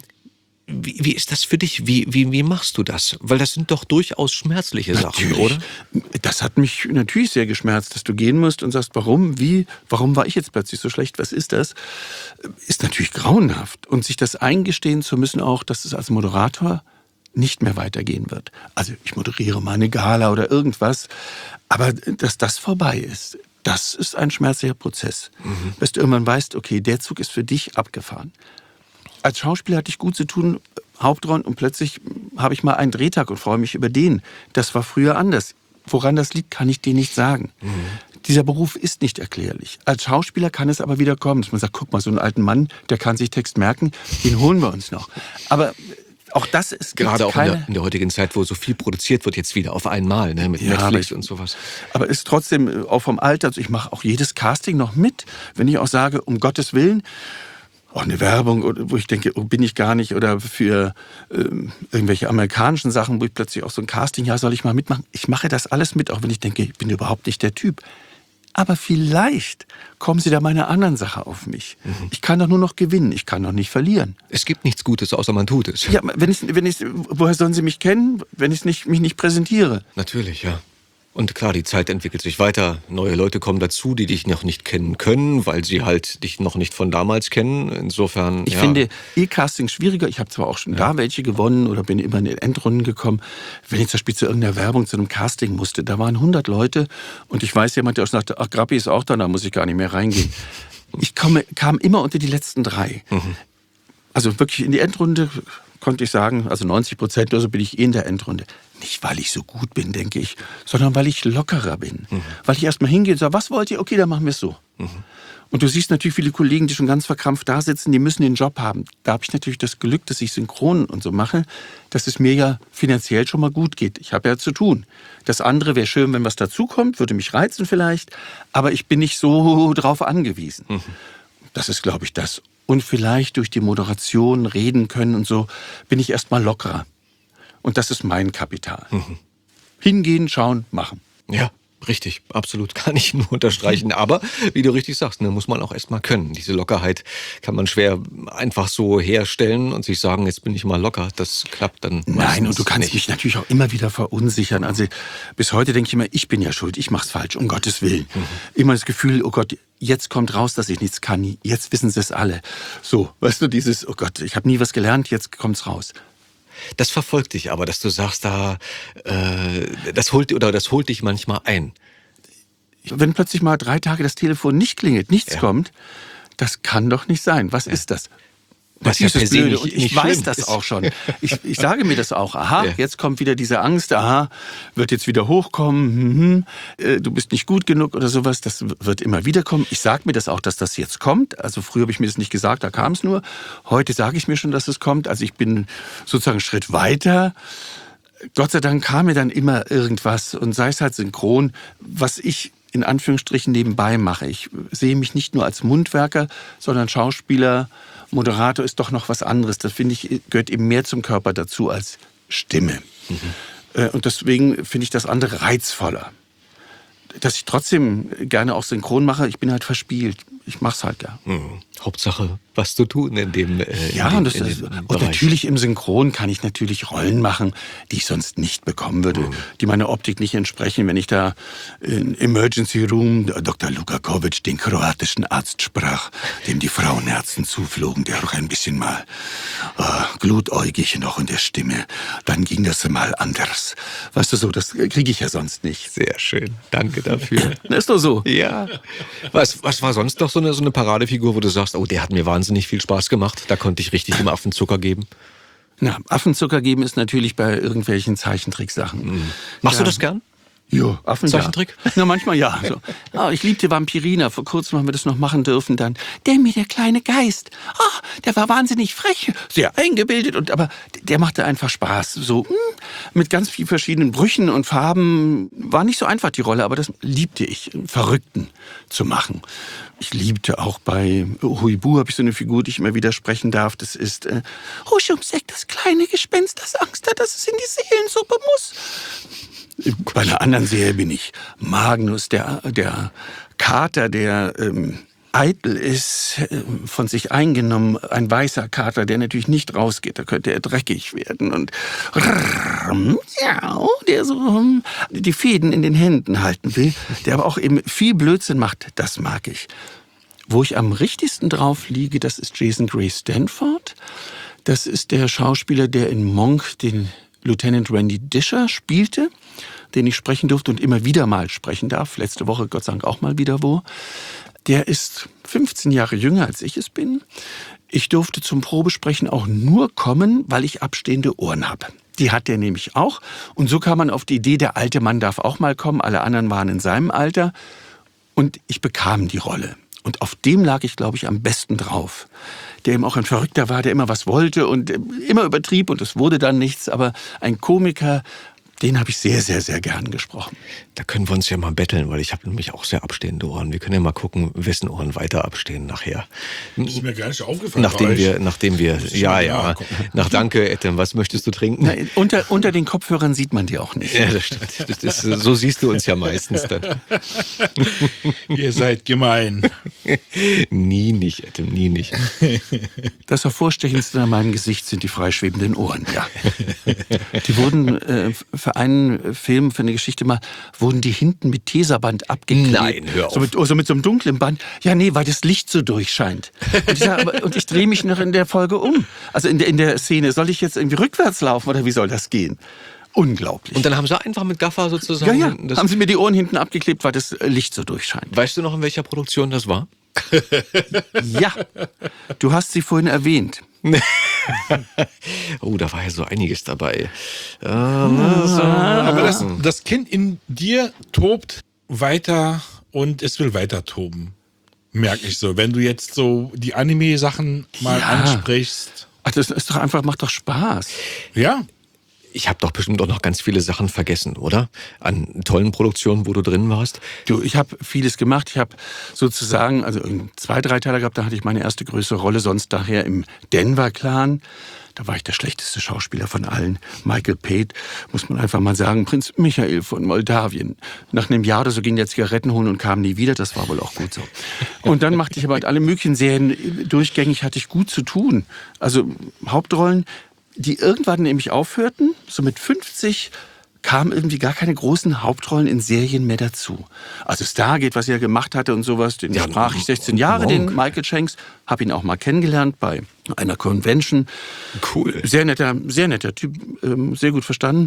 Wie ist das für dich? Wie machst du das? Weil das sind doch durchaus schmerzliche Sachen, oder? Das hat mich natürlich sehr geschmerzt, dass du gehen musst und sagst, warum, warum war ich jetzt plötzlich so schlecht, was ist das? Ist natürlich grauenhaft. Und sich das eingestehen zu müssen auch, dass es als Moderator nicht mehr weitergehen wird. Also ich moderiere mal eine Gala oder irgendwas, aber dass das vorbei ist, das ist ein schmerzlicher Prozess. Bis du irgendwann weißt, okay, der Zug ist für dich abgefahren. Als Schauspieler hatte ich gut zu tun, Hauptrollen, und plötzlich habe ich mal einen Drehtag und freue mich über den. Das war früher anders. Woran das liegt, kann ich dir nicht sagen. Dieser Beruf ist nicht erklärlich. Als Schauspieler kann es aber wieder kommen, dass man sagt, guck mal, so einen alten Mann, der kann sich Text merken, den holen wir uns noch. Aber auch das ist gerade auch in der heutigen Zeit, wo so viel produziert wird, jetzt wieder auf einmal, ne, mit Netflix und sowas. Aber ist trotzdem auch vom Alter, also ich mache auch jedes Casting noch mit, wenn ich auch sage, um Gottes Willen, auch eine Werbung, wo ich denke, oh, bin ich gar nicht, oder für irgendwelche amerikanischen Sachen, wo ich plötzlich auch so ein Casting, ja, soll ich mal mitmachen? Ich mache das alles mit, auch wenn ich denke, ich bin überhaupt nicht der Typ. Aber vielleicht kommen sie da bei einer anderen Sache auf mich. Ich kann doch nur noch gewinnen, ich kann doch nicht verlieren. Es gibt nichts Gutes, außer man tut es. Ja, woher sollen sie mich kennen, wenn ich mich nicht präsentiere? Natürlich, ja. Und klar, die Zeit entwickelt sich weiter. Neue Leute kommen dazu, die dich noch nicht kennen können, weil sie halt dich noch nicht von damals kennen. Insofern, ich finde E-Casting schwieriger. Ich habe zwar auch schon da welche gewonnen oder bin immer in den Endrunden gekommen. Wenn ich zum Beispiel zu irgendeiner Werbung, zu einem Casting musste, da waren 100 Leute und ich weiß, jemand, der auch sagte, ach, Grappi ist auch da muss ich gar nicht mehr reingehen. Ich kam immer unter die letzten 3. Also wirklich in die Endrunde konnte ich sagen, also 90% oder so bin ich in der Endrunde. Nicht, weil ich so gut bin, denke ich, sondern weil ich lockerer bin. Weil ich erst mal hingehe und sage, was wollt ihr? Okay, dann machen wir es so. Und du siehst natürlich viele Kollegen, die schon ganz verkrampft da sitzen, die müssen den Job haben. Da habe ich natürlich das Glück, dass ich synchron und so mache, dass es mir ja finanziell schon mal gut geht. Ich habe ja zu tun. Das andere wäre schön, wenn was dazukommt, würde mich reizen vielleicht, aber ich bin nicht so drauf angewiesen. Das ist, glaube ich, das. Und vielleicht durch die Moderation reden können und so, bin ich erst mal lockerer. Und das ist mein Kapital. Hingehen, schauen, machen. Ja, richtig, absolut, kann ich nur unterstreichen. Aber, wie du richtig sagst, ne, muss man auch erst mal können. Diese Lockerheit kann man schwer einfach so herstellen und sich sagen, jetzt bin ich mal locker. Das klappt dann Nein, und meistens du kannst nicht. mich natürlich auch immer wieder verunsichern. Also bis heute denke ich immer, ich bin ja schuld, ich mach's falsch, um Gottes Willen. Immer das Gefühl, oh Gott, jetzt kommt raus, dass ich nichts kann. Jetzt wissen sie es alle. So, weißt du, dieses, oh Gott, ich habe nie was gelernt, jetzt kommt's raus. Das verfolgt dich aber, dass du sagst, das holt dich manchmal ein. Wenn plötzlich mal 3 Tage das Telefon nicht klingelt, nichts kommt, das kann doch nicht sein. Was ist das? Was ja ist das per se Blöde. nicht- Und nicht ich weiß schlimm das ist. auch schon. Ich sage mir das auch. Aha, Ja. jetzt kommt wieder diese Angst. Aha, wird jetzt wieder hochkommen. Du bist nicht gut genug oder sowas. Das wird immer wieder kommen. Ich sage mir das auch, dass das jetzt kommt. Also früher habe ich mir das nicht gesagt, da kam es nur. Heute sage ich mir schon, dass es kommt. Also ich bin sozusagen einen Schritt weiter. Gott sei Dank kam mir dann immer irgendwas. Und sei es halt synchron, was ich in Anführungsstrichen nebenbei mache. Ich sehe mich nicht nur als Mundwerker, sondern Schauspieler, Moderator ist doch noch was anderes. Das finde ich, gehört eben mehr zum Körper dazu als Stimme. Und deswegen finde ich das andere reizvoller. Dass ich trotzdem gerne auch synchron mache, ich bin halt verspielt. Ich mache es halt, ja. Hauptsache, was zu tun in dem Ja, in und, dem, in dem und Bereich. natürlich im Synchron kann ich natürlich Rollen machen, die ich sonst nicht bekommen würde, die meiner Optik nicht entsprechen. Wenn ich da in Emergency Room Dr. Lukakovic, den kroatischen Arzt, sprach, dem die Frauenherzen zuflogen, der auch ein bisschen mal glutäugig noch in der Stimme, dann ging das mal anders. Weißt du so, das kriege ich ja sonst nicht. Sehr schön, danke dafür. Ist doch so. Ja. Was war sonst noch so eine Paradefigur, wo du sagst, oh, der hat mir wahnsinnig viel Spaß gemacht, da konnte ich richtig dem Affenzucker geben? Na, Affenzucker geben ist natürlich bei irgendwelchen Zeichentricksachen. Machst du Ja. das gern? Ja, Affen, Zeichentrick? Ja. Na, manchmal ja. So. Ich liebte Vampirina. Vor kurzem haben wir das noch machen dürfen. Dann, der kleine Geist. Der war wahnsinnig frech, sehr eingebildet. Aber der machte einfach Spaß. So mit ganz vielen verschiedenen Brüchen und Farben. War nicht so einfach, die Rolle. Aber das liebte ich, einen Verrückten zu machen. Ich liebte auch bei Huibu, habe ich so eine Figur, die ich immer wieder sprechen darf. Das ist Huschumsek, das kleine Gespenst, das Angst hat, dass es in die Seelensuppe muss. Bei einer anderen Serie bin ich Magnus, der Kater, der eitel ist, von sich eingenommen, ein weißer Kater, der natürlich nicht rausgeht, da könnte er dreckig werden und ja, der so die Fäden in den Händen halten will, der aber auch eben viel Blödsinn macht, das mag ich. Wo ich am richtigsten drauf liege, das ist Jason Gray Stanford. Das ist der Schauspieler, der in Monk den Lieutenant Randy Disher spielte, den ich sprechen durfte und immer wieder mal sprechen darf. Letzte Woche, Gott sei Dank, auch mal wieder wo. Der ist 15 Jahre jünger, als ich es bin. Ich durfte zum Probesprechen auch nur kommen, weil ich abstehende Ohren habe. Die hat der nämlich auch. Und so kam man auf die Idee, der alte Mann darf auch mal kommen. Alle anderen waren in seinem Alter. Und ich bekam die Rolle. Und auf dem lag ich, glaube ich, am besten drauf. Der eben auch ein Verrückter war, der immer was wollte und immer übertrieb und es wurde dann nichts. Aber ein Komiker, den habe ich sehr, sehr, sehr gern gesprochen. Da können wir uns ja mal betteln, weil ich habe nämlich auch sehr abstehende Ohren. Wir können ja mal gucken, wessen Ohren weiter abstehen nachher. Ist mir gar nicht aufgefallen. Nachdem wir, ja. nachgucken. Danke, Etem, was möchtest du trinken? Na, unter den Kopfhörern sieht man die auch nicht. Ja, das stimmt. So siehst du uns ja meistens dann. Ihr seid gemein. Nie nicht, Etem, nie nicht. Das Hervorstechendste an meinem Gesicht sind die freischwebenden Ohren, ja. Die wurden für einen Film, für eine Geschichte mal, wurden die hinten mit Teserband abgeklebt. Nein, hör auf. So mit so einem dunklen Band. Ja, nee, weil das Licht so durchscheint. Und ich drehe mich noch in der Folge um. Also in der Szene. Soll ich jetzt irgendwie rückwärts laufen oder wie soll das gehen? Unglaublich. Und dann haben sie einfach mit Gaffer sozusagen... ja, Das, haben sie mir die Ohren hinten abgeklebt, weil das Licht so durchscheint. weißt du noch, in welcher Produktion das war? Ja, du hast sie vorhin erwähnt. Oh, da war ja so einiges dabei. Aber das Kind in dir tobt weiter und es will weiter toben. Merke ich so. Wenn du jetzt so die Anime-Sachen mal ansprichst. Ach, das ist doch einfach, macht doch Spaß. Ja. Ich habe doch bestimmt auch noch ganz viele Sachen vergessen, oder? An tollen Produktionen, wo du drin warst. Du, ich habe vieles gemacht. Ich habe sozusagen, also 2, 3 Teile gehabt, da hatte ich meine erste größere Rolle, sonst nachher im Denver-Clan. Da war ich der schlechteste Schauspieler von allen. Michael Pate, muss man einfach mal sagen, Prinz Michael von Moldawien. Nach einem Jahr oder so ging der Zigaretten holen und kam nie wieder. Das war wohl auch gut so. Und dann machte ich aber alle möglichen Serien. Durchgängig hatte ich gut zu tun. Also Hauptrollen, die irgendwann nämlich aufhörten. So mit 50 kamen irgendwie gar keine großen Hauptrollen in Serien mehr dazu. Also Stargate, was er gemacht hatte und sowas, den sprach ich 16 Jahre, den Michael Shanks. Habe ihn auch mal kennengelernt bei einer Convention. Cool. Sehr netter Typ, sehr gut verstanden.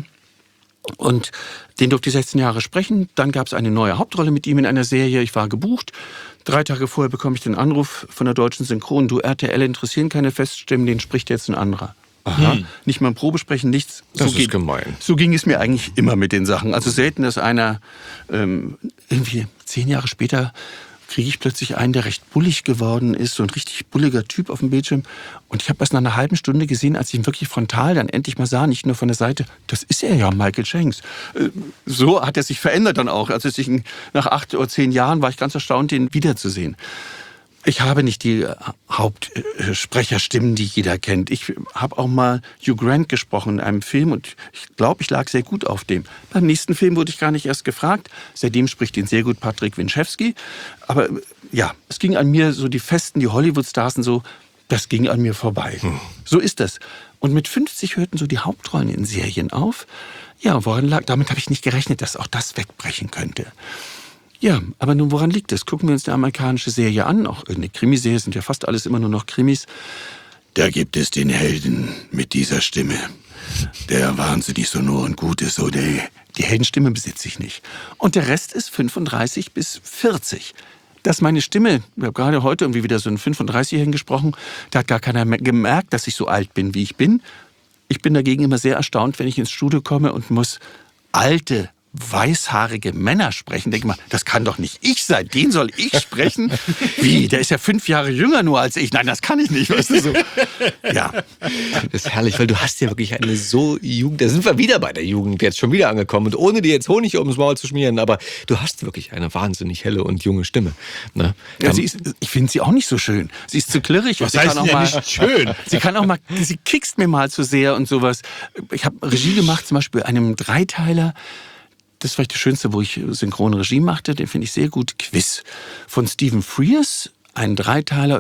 Und den durfte ich 16 Jahre sprechen. Dann gab es eine neue Hauptrolle mit ihm in einer Serie. Ich war gebucht. 3 Tage vorher bekomme ich den Anruf von der deutschen Synchron. Du, RTL interessieren keine Feststimmen, den spricht jetzt ein anderer. Aha. Nicht mal ein Probesprechen, nichts. Das ist gemein. So ging es mir eigentlich immer mit den Sachen. Also selten, dass einer irgendwie 10 Jahre später kriege ich plötzlich einen, der recht bullig geworden ist, so ein richtig bulliger Typ auf dem Bildschirm. Und ich habe erst nach einer halben Stunde gesehen, als ich ihn wirklich frontal dann endlich mal sah, nicht nur von der Seite, das ist er ja, Michael Shanks. So hat er sich verändert dann auch. Also nach 8 oder 10 Jahren war ich ganz erstaunt, ihn wiederzusehen. Ich habe nicht die Hauptsprecherstimmen, die jeder kennt. Ich habe auch mal Hugh Grant gesprochen in einem Film und ich glaube, ich lag sehr gut auf dem. Beim nächsten Film wurde ich gar nicht erst gefragt. Seitdem spricht ihn sehr gut Patrick Winchewski. Aber ja, es ging an mir so die Festen, die Hollywood-Stars und so, das ging an mir vorbei. So ist das. Und mit 50 hörten so die Hauptrollen in Serien auf. Ja, woran lag? Damit habe ich nicht gerechnet, dass auch das wegbrechen könnte. Ja, aber nun, woran liegt es? Gucken wir uns eine amerikanische Serie an, auch eine Krimiserie, sind ja fast alles immer nur noch Krimis. Da gibt es den Helden mit dieser Stimme, der wahnsinnig sonor und gut ist. So, die Heldenstimme besitze ich nicht. Und der Rest ist 35 bis 40. Dass meine Stimme, ich habe gerade heute irgendwie wieder so einen 35-Jährigen gesprochen, da hat gar keiner mehr gemerkt, dass ich so alt bin, wie ich bin. Ich bin dagegen immer sehr erstaunt, wenn ich ins Studio komme und muss alte, weißhaarige Männer sprechen. Denke mal, das kann doch nicht ich sein. Den soll ich sprechen? Wie? Der ist ja 5 Jahre jünger nur als ich. Nein, das kann ich nicht. Weißt du so? Ja. Das ist herrlich, weil du hast ja wirklich eine so Jugend. Da sind wir wieder bei der Jugend jetzt schon wieder angekommen. Und ohne dir jetzt Honig ums Maul zu schmieren, aber du hast wirklich eine wahnsinnig helle und junge Stimme. Ne? Ja, ich finde sie auch nicht so schön. Sie ist zu klirrig. Was heißt denn ja nicht schön? Sie kickst mir mal zu sehr und sowas. Ich habe Regie gemacht, zum Beispiel einem 3-Teiler. Das war vielleicht das Schönste, wo ich Synchronregie machte. Den finde ich sehr gut. Quiz von Stephen Frears. Ein 3-Teiler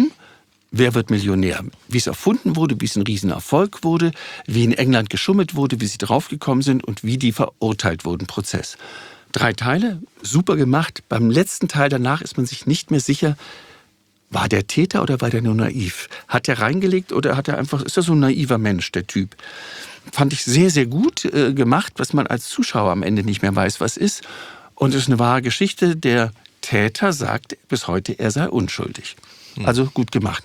Wer wird Millionär? Wie es erfunden wurde, wie es ein Riesenerfolg wurde, wie in England geschummelt wurde, wie sie draufgekommen sind und wie die verurteilt wurden. Prozess. 3 Teile, super gemacht. Beim letzten Teil danach ist man sich nicht mehr sicher, war der Täter oder war der nur naiv? Hat er reingelegt oder ist er so ein naiver Mensch, der Typ? Fand ich sehr, sehr gut gemacht, was man als Zuschauer am Ende nicht mehr weiß, was ist. Und es ist eine wahre Geschichte. Der Täter sagt bis heute, er sei unschuldig. Also gut gemacht.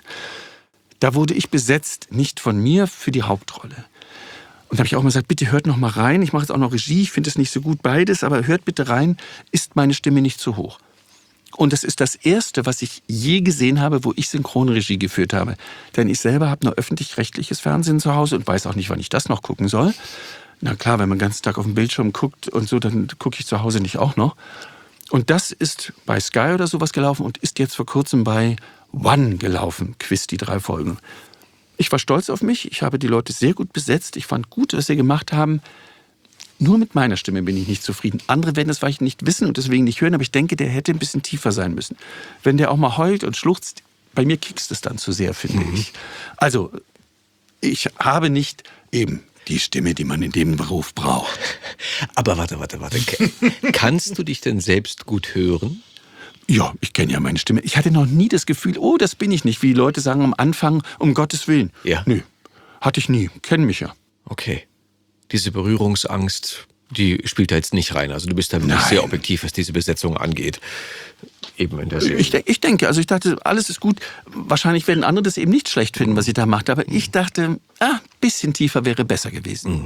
Da wurde ich besetzt, nicht von mir, für die Hauptrolle. Und da habe ich auch mal gesagt, bitte hört noch mal rein. Ich mache jetzt auch noch Regie, ich finde es nicht so gut beides, aber hört bitte rein, ist meine Stimme nicht zu hoch? Und das ist das Erste, was ich je gesehen habe, wo ich Synchronregie geführt habe. Denn ich selber habe nur öffentlich-rechtliches Fernsehen zu Hause und weiß auch nicht, wann ich das noch gucken soll. Na klar, wenn man den ganzen Tag auf dem Bildschirm guckt und so, dann gucke ich zu Hause nicht auch noch. Und das ist bei Sky oder sowas gelaufen und ist jetzt vor kurzem bei One gelaufen. Quiz, die 3 Folgen. Ich war stolz auf mich, ich habe die Leute sehr gut besetzt, ich fand gut, was sie gemacht haben. Nur mit meiner Stimme bin ich nicht zufrieden. Andere werden das vielleicht nicht wissen und deswegen nicht hören, aber ich denke, der hätte ein bisschen tiefer sein müssen. Wenn der auch mal heult und schluchzt, bei mir kickst es dann zu sehr, finde ich. Also, ich habe nicht eben die Stimme, die man in dem Beruf braucht. Aber warte. Kannst du dich denn selbst gut hören? Ja, ich kenne ja meine Stimme. Ich hatte noch nie das Gefühl, oh, das bin ich nicht, wie die Leute sagen am Anfang, um Gottes Willen. Ja. Nö, hatte ich nie. Kennen mich ja. Okay. Diese Berührungsangst, die spielt da jetzt nicht rein. Also du bist da wirklich sehr objektiv, was diese Besetzung angeht. Eben in der Serie. Ich denke, also ich dachte, alles ist gut. Wahrscheinlich werden andere das eben nicht schlecht finden, was ich da machte. Aber ich dachte, ein bisschen tiefer wäre besser gewesen.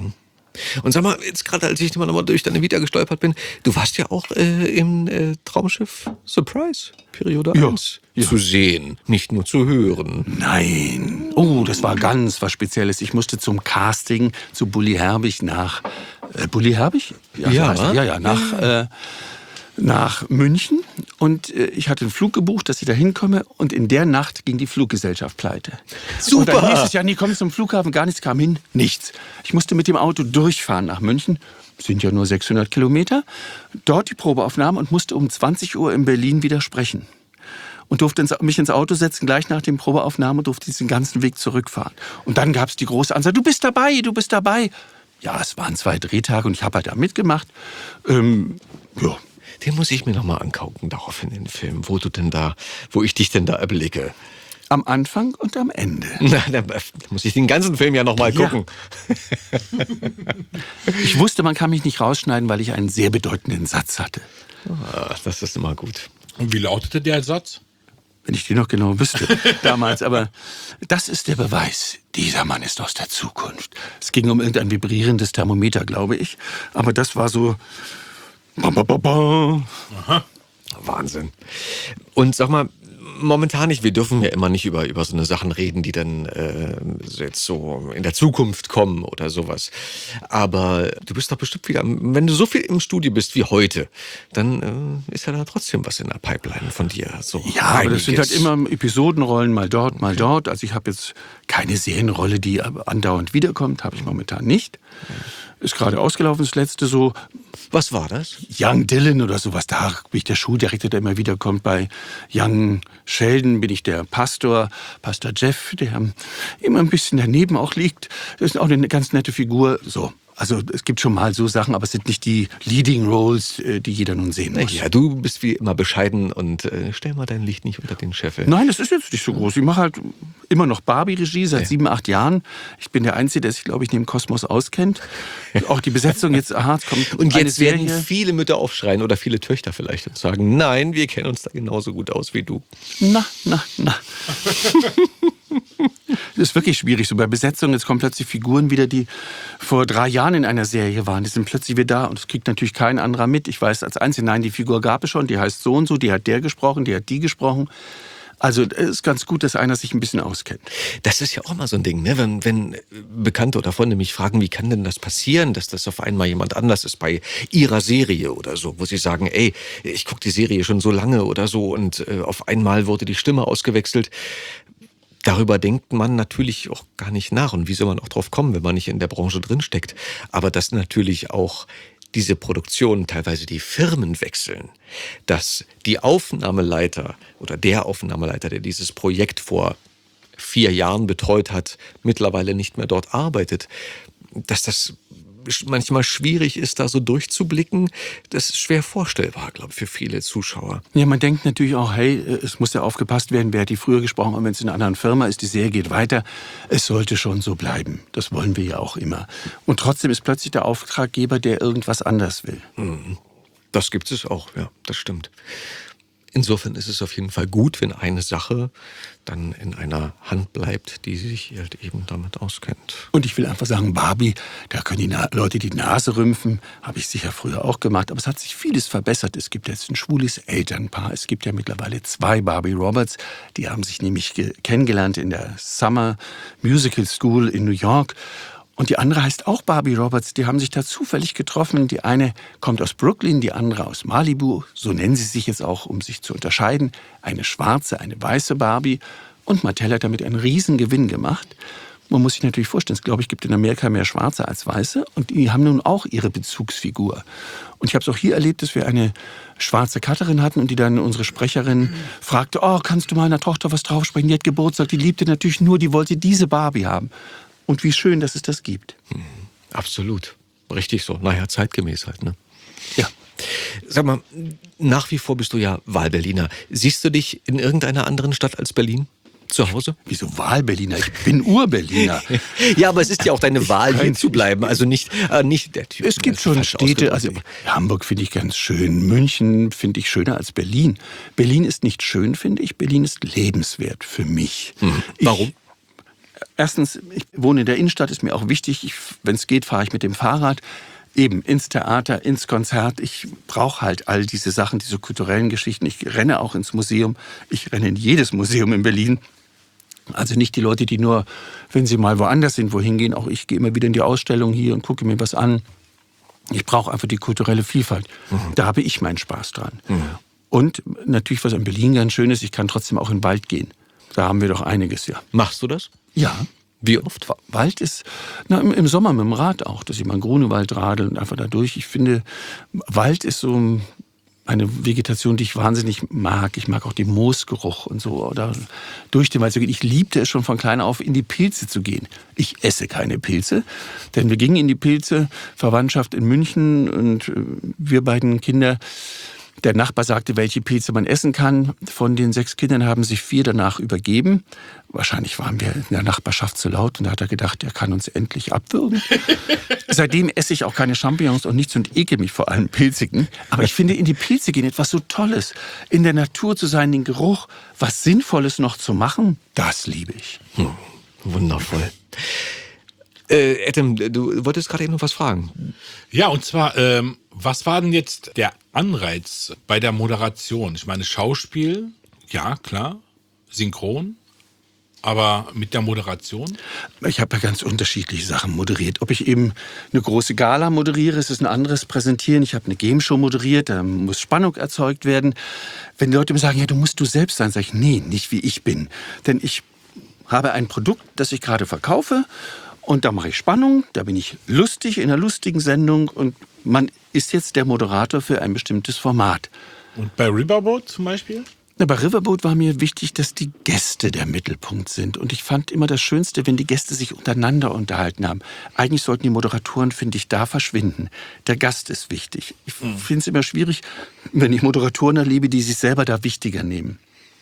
Und sag mal, jetzt gerade als ich nochmal durch deine Vita gestolpert bin, du warst ja auch im Traumschiff Surprise, Periode 1 zu sehen, nicht nur zu hören. Nein. Oh, das war ganz was Spezielles. Ich musste zum Casting zu Bully Herbig nach... Bully Herbig? Ja. So heißt er. Nach München. Und ich hatte einen Flug gebucht, dass ich da hinkomme. Und in der Nacht ging die Fluggesellschaft pleite. Super. Und dann hieß es ja, nee, komm zum Flughafen, gar nichts kam hin, nichts. Ich musste mit dem Auto durchfahren nach München. Sind ja nur 600 Kilometer. Dort die Probeaufnahme und musste um 20 Uhr in Berlin wieder sprechen. Und durfte mich ins Auto setzen, gleich nach dem Probeaufnahme, und durfte diesen ganzen Weg zurückfahren. Und dann gab es die große Ansage, du bist dabei, du bist dabei. Ja, es waren 2 Drehtage und ich habe halt da mitgemacht. Ja. Den muss ich mir nochmal angucken, daraufhin den Film, wo ich dich denn da erblicke. Am Anfang und am Ende. Na, da muss ich den ganzen Film ja nochmal gucken. Ich wusste, man kann mich nicht rausschneiden, weil ich einen sehr bedeutenden Satz hatte. Ah, das ist immer gut. Und wie lautete der Satz? Wenn ich den noch genau wüsste damals. Aber das ist der Beweis. Dieser Mann ist aus der Zukunft. Es ging um irgendein vibrierendes Thermometer, glaube ich. Aber das war so... Aha. Wahnsinn. Und sag mal, momentan nicht, wir dürfen ja immer nicht über so eine Sachen reden, die dann jetzt so in der Zukunft kommen oder sowas. Aber du bist doch bestimmt wieder, wenn du so viel im Studio bist wie heute, dann ist ja da trotzdem was in der Pipeline von dir. So ja, aber das sind halt immer Episodenrollen, mal dort, mal dort. Also ich habe jetzt keine Serienrolle, die andauernd wiederkommt, habe ich momentan nicht. Ist gerade ausgelaufen, das letzte so. Was war das? Young Dylan oder sowas. Da bin ich der Schuldirektor, der immer wiederkommt. Bei Young Sheldon bin ich der Pastor Jeff, der immer ein bisschen daneben auch liegt. Das ist auch eine ganz nette Figur. So. Also es gibt schon mal so Sachen, aber es sind nicht die Leading Roles, die jeder nun sehen muss. Ja, du bist wie immer bescheiden und stell mal dein Licht nicht unter den Scheffel. Nein, das ist jetzt nicht so groß. Ich mache halt immer noch Barbie-Regie seit 7, 8 Jahren. Ich bin der Einzige, der sich, glaube ich, neben Kosmos auskennt. Auch die Besetzung jetzt, es kommt und eine jetzt werden Serie. viele Mütter aufschreien oder viele Töchter vielleicht und sagen, nein, wir kennen uns da genauso gut aus wie du. Na. Das ist wirklich schwierig. So bei Besetzung, jetzt kommen plötzlich Figuren wieder, die vor 3 Jahren in einer Serie waren. Die sind plötzlich wieder da und das kriegt natürlich kein anderer mit. Ich weiß als Einzige, nein, die Figur gab es schon, die heißt so und so, die hat der gesprochen, die hat die gesprochen. Also es ist ganz gut, dass einer sich ein bisschen auskennt. Das ist ja auch mal so ein Ding, ne? Wenn Bekannte oder Freunde mich fragen, wie kann denn das passieren, dass das auf einmal jemand anders ist bei ihrer Serie oder so, wo sie sagen, ey, ich gucke die Serie schon so lange oder so und auf einmal wurde die Stimme ausgewechselt. Darüber denkt man natürlich auch gar nicht nach. Und wie soll man auch drauf kommen, wenn man nicht in der Branche drinsteckt? Aber dass natürlich auch diese Produktionen teilweise die Firmen wechseln, dass die Aufnahmeleiter oder der Aufnahmeleiter, der dieses Projekt vor 4 Jahren betreut hat, mittlerweile nicht mehr dort arbeitet, dass das manchmal schwierig ist, da so durchzublicken, das ist schwer vorstellbar, glaube ich, für viele Zuschauer. Ja, man denkt natürlich auch, hey, es muss ja aufgepasst werden, wer hat die früher gesprochen, aber wenn es in einer anderen Firma ist, die Serie geht weiter, es sollte schon so bleiben. Das wollen wir ja auch immer. Und trotzdem ist plötzlich der Auftraggeber, der irgendwas anders will. Das gibt es auch, ja, das stimmt. Insofern ist es auf jeden Fall gut, wenn eine Sache dann in einer Hand bleibt, die sich halt eben damit auskennt. Und ich will einfach sagen, Barbie, da können die Leute die Nase rümpfen, habe ich sicher früher auch gemacht, aber es hat sich vieles verbessert. Es gibt jetzt ein schwules Elternpaar, es gibt ja mittlerweile 2 Barbie Roberts, die haben sich nämlich kennengelernt in der Summer Musical School in New York. Und die andere heißt auch Barbie Roberts. Die haben sich da zufällig getroffen. Die eine kommt aus Brooklyn, die andere aus Malibu. So nennen sie sich jetzt auch, um sich zu unterscheiden. Eine schwarze, eine weiße Barbie. Und Mattel hat damit einen riesen Gewinn gemacht. Man muss sich natürlich vorstellen, es glaube ich gibt in Amerika mehr Schwarze als Weiße. Und die haben nun auch ihre Bezugsfigur. Und ich habe es auch hier erlebt, dass wir eine schwarze Cutterin hatten und die dann unsere Sprecherin fragte, oh, kannst du meiner Tochter was draufsprechen? Die hat Geburtstag, die liebte natürlich nur, die wollte diese Barbie haben. Und wie schön, dass es das gibt. Absolut. Richtig so. Naja, zeitgemäß halt, ne? Ja. Sag mal, nach wie vor bist du ja Wahlberliner. Siehst du dich in irgendeiner anderen Stadt als Berlin zu Hause? Wieso Wahlberliner? Ich bin Urberliner. Ja, aber es ist ja auch deine Wahl, hier zu bleiben. Also nicht der Typ. Es gibt schon Städte, also Hamburg finde ich ganz schön. München finde ich schöner als Berlin. Berlin ist nicht schön, finde ich. Berlin ist lebenswert für mich. Warum? Erstens, ich wohne in der Innenstadt, ist mir auch wichtig. Wenn es geht, fahre ich mit dem Fahrrad. Eben ins Theater, ins Konzert. Ich brauche halt all diese Sachen, diese kulturellen Geschichten. Ich renne auch ins Museum. Ich renne in jedes Museum in Berlin. Also nicht die Leute, die nur, wenn sie mal woanders sind, wohin gehen. Auch ich gehe immer wieder in die Ausstellung hier und gucke mir was an. Ich brauche einfach die kulturelle Vielfalt. Da habe ich meinen Spaß dran. Und natürlich, was in Berlin ganz schön ist, ich kann trotzdem auch in den Wald gehen. Da haben wir doch einiges, ja. Machst du das? Ja. Wie oft? Wald ist, im Sommer mit dem Rad auch, dass ich mal einen Grunewald radel und einfach da durch. Ich finde, Wald ist so eine Vegetation, die ich wahnsinnig mag. Ich mag auch den Moosgeruch und so. Oder durch den Wald zu gehen. Ich liebte es schon von klein auf, in die Pilze zu gehen. Ich esse keine Pilze, denn wir gingen in die Pilze, Verwandtschaft in München und wir beiden Kinder. Der Nachbar sagte, welche Pilze man essen kann. Von den 6 Kindern haben sich 4 danach übergeben. Wahrscheinlich waren wir in der Nachbarschaft zu laut und da hat er gedacht, er kann uns endlich abwürgen. Seitdem esse ich auch keine Champignons und nichts und ekel mich vor allem Pilzigen. Aber ich finde in die Pilze gehen etwas so Tolles. In der Natur zu sein, den Geruch, was Sinnvolles noch zu machen, das liebe ich. Wundervoll. Adam, du wolltest gerade eben noch was fragen. Ja, und zwar, was war denn jetzt der Anreiz bei der Moderation? Ich meine, Schauspiel, ja, klar, synchron, aber mit der Moderation? Ich habe ja ganz unterschiedliche Sachen moderiert. Ob ich eben eine große Gala moderiere, ist es ein anderes Präsentieren. Ich habe eine Game-Show moderiert, da muss Spannung erzeugt werden. Wenn die Leute mir sagen, ja, du musst du selbst sein, sage ich, nee, nicht wie ich bin. Denn ich habe ein Produkt, das ich gerade verkaufe. Und da mache ich Spannung, da bin ich lustig in einer lustigen Sendung und man ist jetzt der Moderator für ein bestimmtes Format. Und bei Riverboat zum Beispiel? Na, bei Riverboat war mir wichtig, dass die Gäste der Mittelpunkt sind. Und ich fand immer das Schönste, wenn die Gäste sich untereinander unterhalten haben. Eigentlich sollten die Moderatoren, finde ich, da verschwinden. Der Gast ist wichtig. Ich finde es immer schwierig, wenn ich Moderatoren erlebe, die sich selber da wichtiger nehmen.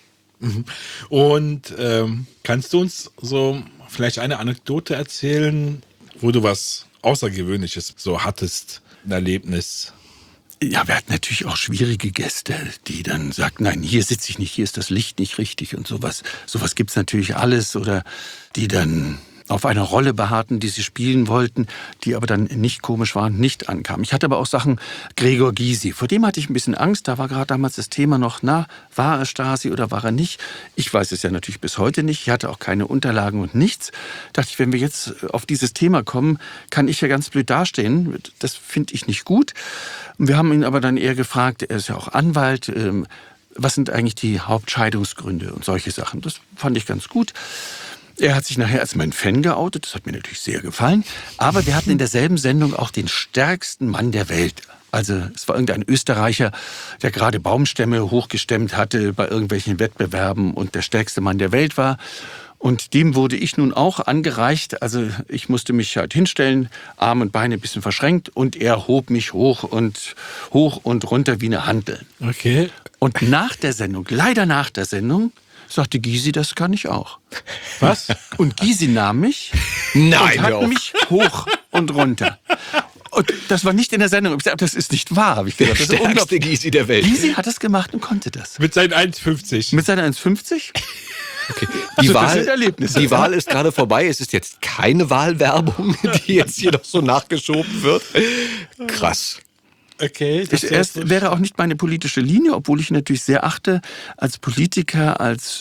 Und kannst du uns so vielleicht eine Anekdote erzählen, wo du was Außergewöhnliches so hattest, ein Erlebnis? Ja, wir hatten natürlich auch schwierige Gäste, die dann sagten, nein, hier sitze ich nicht, hier ist das Licht nicht richtig und sowas. Sowas gibt's natürlich alles. Oder die dann auf einer Rolle beharrten, die sie spielen wollten, die aber dann nicht komisch waren, nicht ankamen. Ich hatte aber auch Sachen, Gregor Gysi, vor dem hatte ich ein bisschen Angst. Da war gerade damals das Thema noch, war er Stasi oder war er nicht? Ich weiß es ja natürlich bis heute nicht. Ich hatte auch keine Unterlagen und nichts. Dachte ich, wenn wir jetzt auf dieses Thema kommen, kann ich ja ganz blöd dastehen. Das finde ich nicht gut. Wir haben ihn aber dann eher gefragt, er ist ja auch Anwalt, was sind eigentlich die Hauptscheidungsgründe und solche Sachen. Das fand ich ganz gut. Er hat sich nachher als mein Fan geoutet, das hat mir natürlich sehr gefallen. Aber wir hatten in derselben Sendung auch den stärksten Mann der Welt. Also es war irgendein Österreicher, der gerade Baumstämme hochgestemmt hatte bei irgendwelchen Wettbewerben und der stärkste Mann der Welt war. Und dem wurde ich nun auch angereicht. Also ich musste mich halt hinstellen, Arme und Beine ein bisschen verschränkt und er hob mich hoch und runter wie eine Hantel. Okay. Und nach der Sendung, leider nach der Sendung, sagte Gysi, das kann ich auch. Was? Und Gysi nahm mich Nein, und hat mich hoch und runter. Und das war nicht in der Sendung. Ich sagte, das ist nicht wahr, habe ich Der gesagt. Das ist stärkste unglaublich. Gysi der Welt. Gysi hat das gemacht und konnte das. Mit seinen 1,50. Mit seiner 1,50? Okay. Also, das sind Erlebnisse. Die Wahl ist gerade vorbei. Es ist jetzt keine Wahlwerbung, die jetzt hier noch so nachgeschoben wird. Krass. Okay. Es wäre auch nicht meine politische Linie, obwohl ich ihn natürlich sehr achte als Politiker, als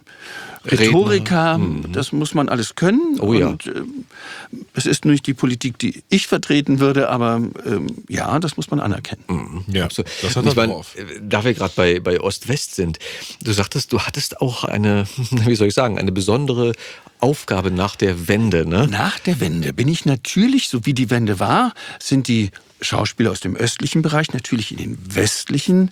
Rhetoriker. Das muss man alles können. Oh ja. Und es ist nur nicht die Politik, die ich vertreten würde, aber ja, das muss man anerkennen. Ja, Absolut. das hat Und er ich meine, drauf. da wir gerade bei Ost-West sind, du sagtest, du hattest auch eine, wie soll ich sagen, eine besondere Aufgabe nach der Wende, ne? Nach der Wende bin ich natürlich, so wie die Wende war, sind die Schauspieler aus dem östlichen Bereich natürlich in den westlichen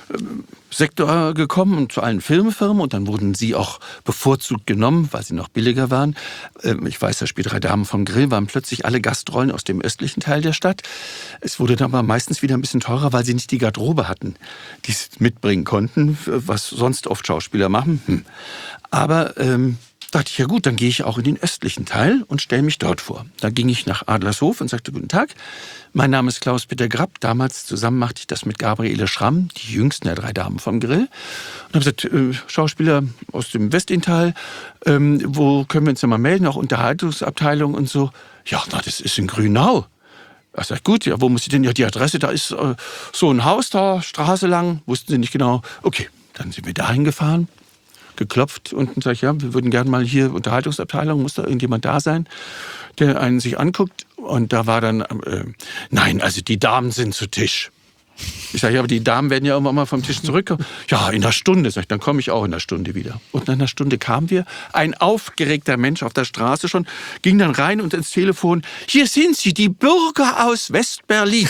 Sektor gekommen und zu allen Filmfirmen und dann wurden sie auch bevorzugt genommen, weil sie noch billiger waren. Ich weiß, das Spiel Drei Damen vom Grill waren plötzlich alle Gastrollen aus dem östlichen Teil der Stadt. Es wurde dann aber meistens wieder ein bisschen teurer, weil sie nicht die Garderobe hatten, die sie mitbringen konnten, was sonst oft Schauspieler machen. Aber dachte ich, ja gut, dann gehe ich auch in den östlichen Teil und stelle mich dort vor. Da ging ich nach Adlershof und sagte, guten Tag, mein Name ist Klaus-Peter Grapp. Damals zusammen machte ich das mit Gabriele Schramm, die jüngsten der 3 Damen vom Grill. Und habe gesagt, Schauspieler aus dem Westlichen-Teil, wo können wir uns denn mal melden? Auch Unterhaltungsabteilung und so. Ja, na, das ist in Grünau. Ich sag, gut, ja, wo muss ich denn? Ja, die Adresse, da ist so ein Haus da, Straße lang, wussten sie nicht genau. Okay, dann sind wir dahin gefahren, geklopft und sag ich, ja, wir würden gerne mal hier Unterhaltungsabteilung, muss da irgendjemand da sein, der einen sich anguckt. Und da war dann, nein, also die Damen sind zu Tisch. Ich sage, ja, aber die Damen werden ja irgendwann mal vom Tisch zurückkommen. Ja, in einer Stunde. Sag ich, dann komme ich auch in einer Stunde wieder. Und nach einer Stunde kamen wir. Ein aufgeregter Mensch auf der Straße schon, ging dann rein und ins Telefon. Hier sind sie, die Bürger aus West-Berlin.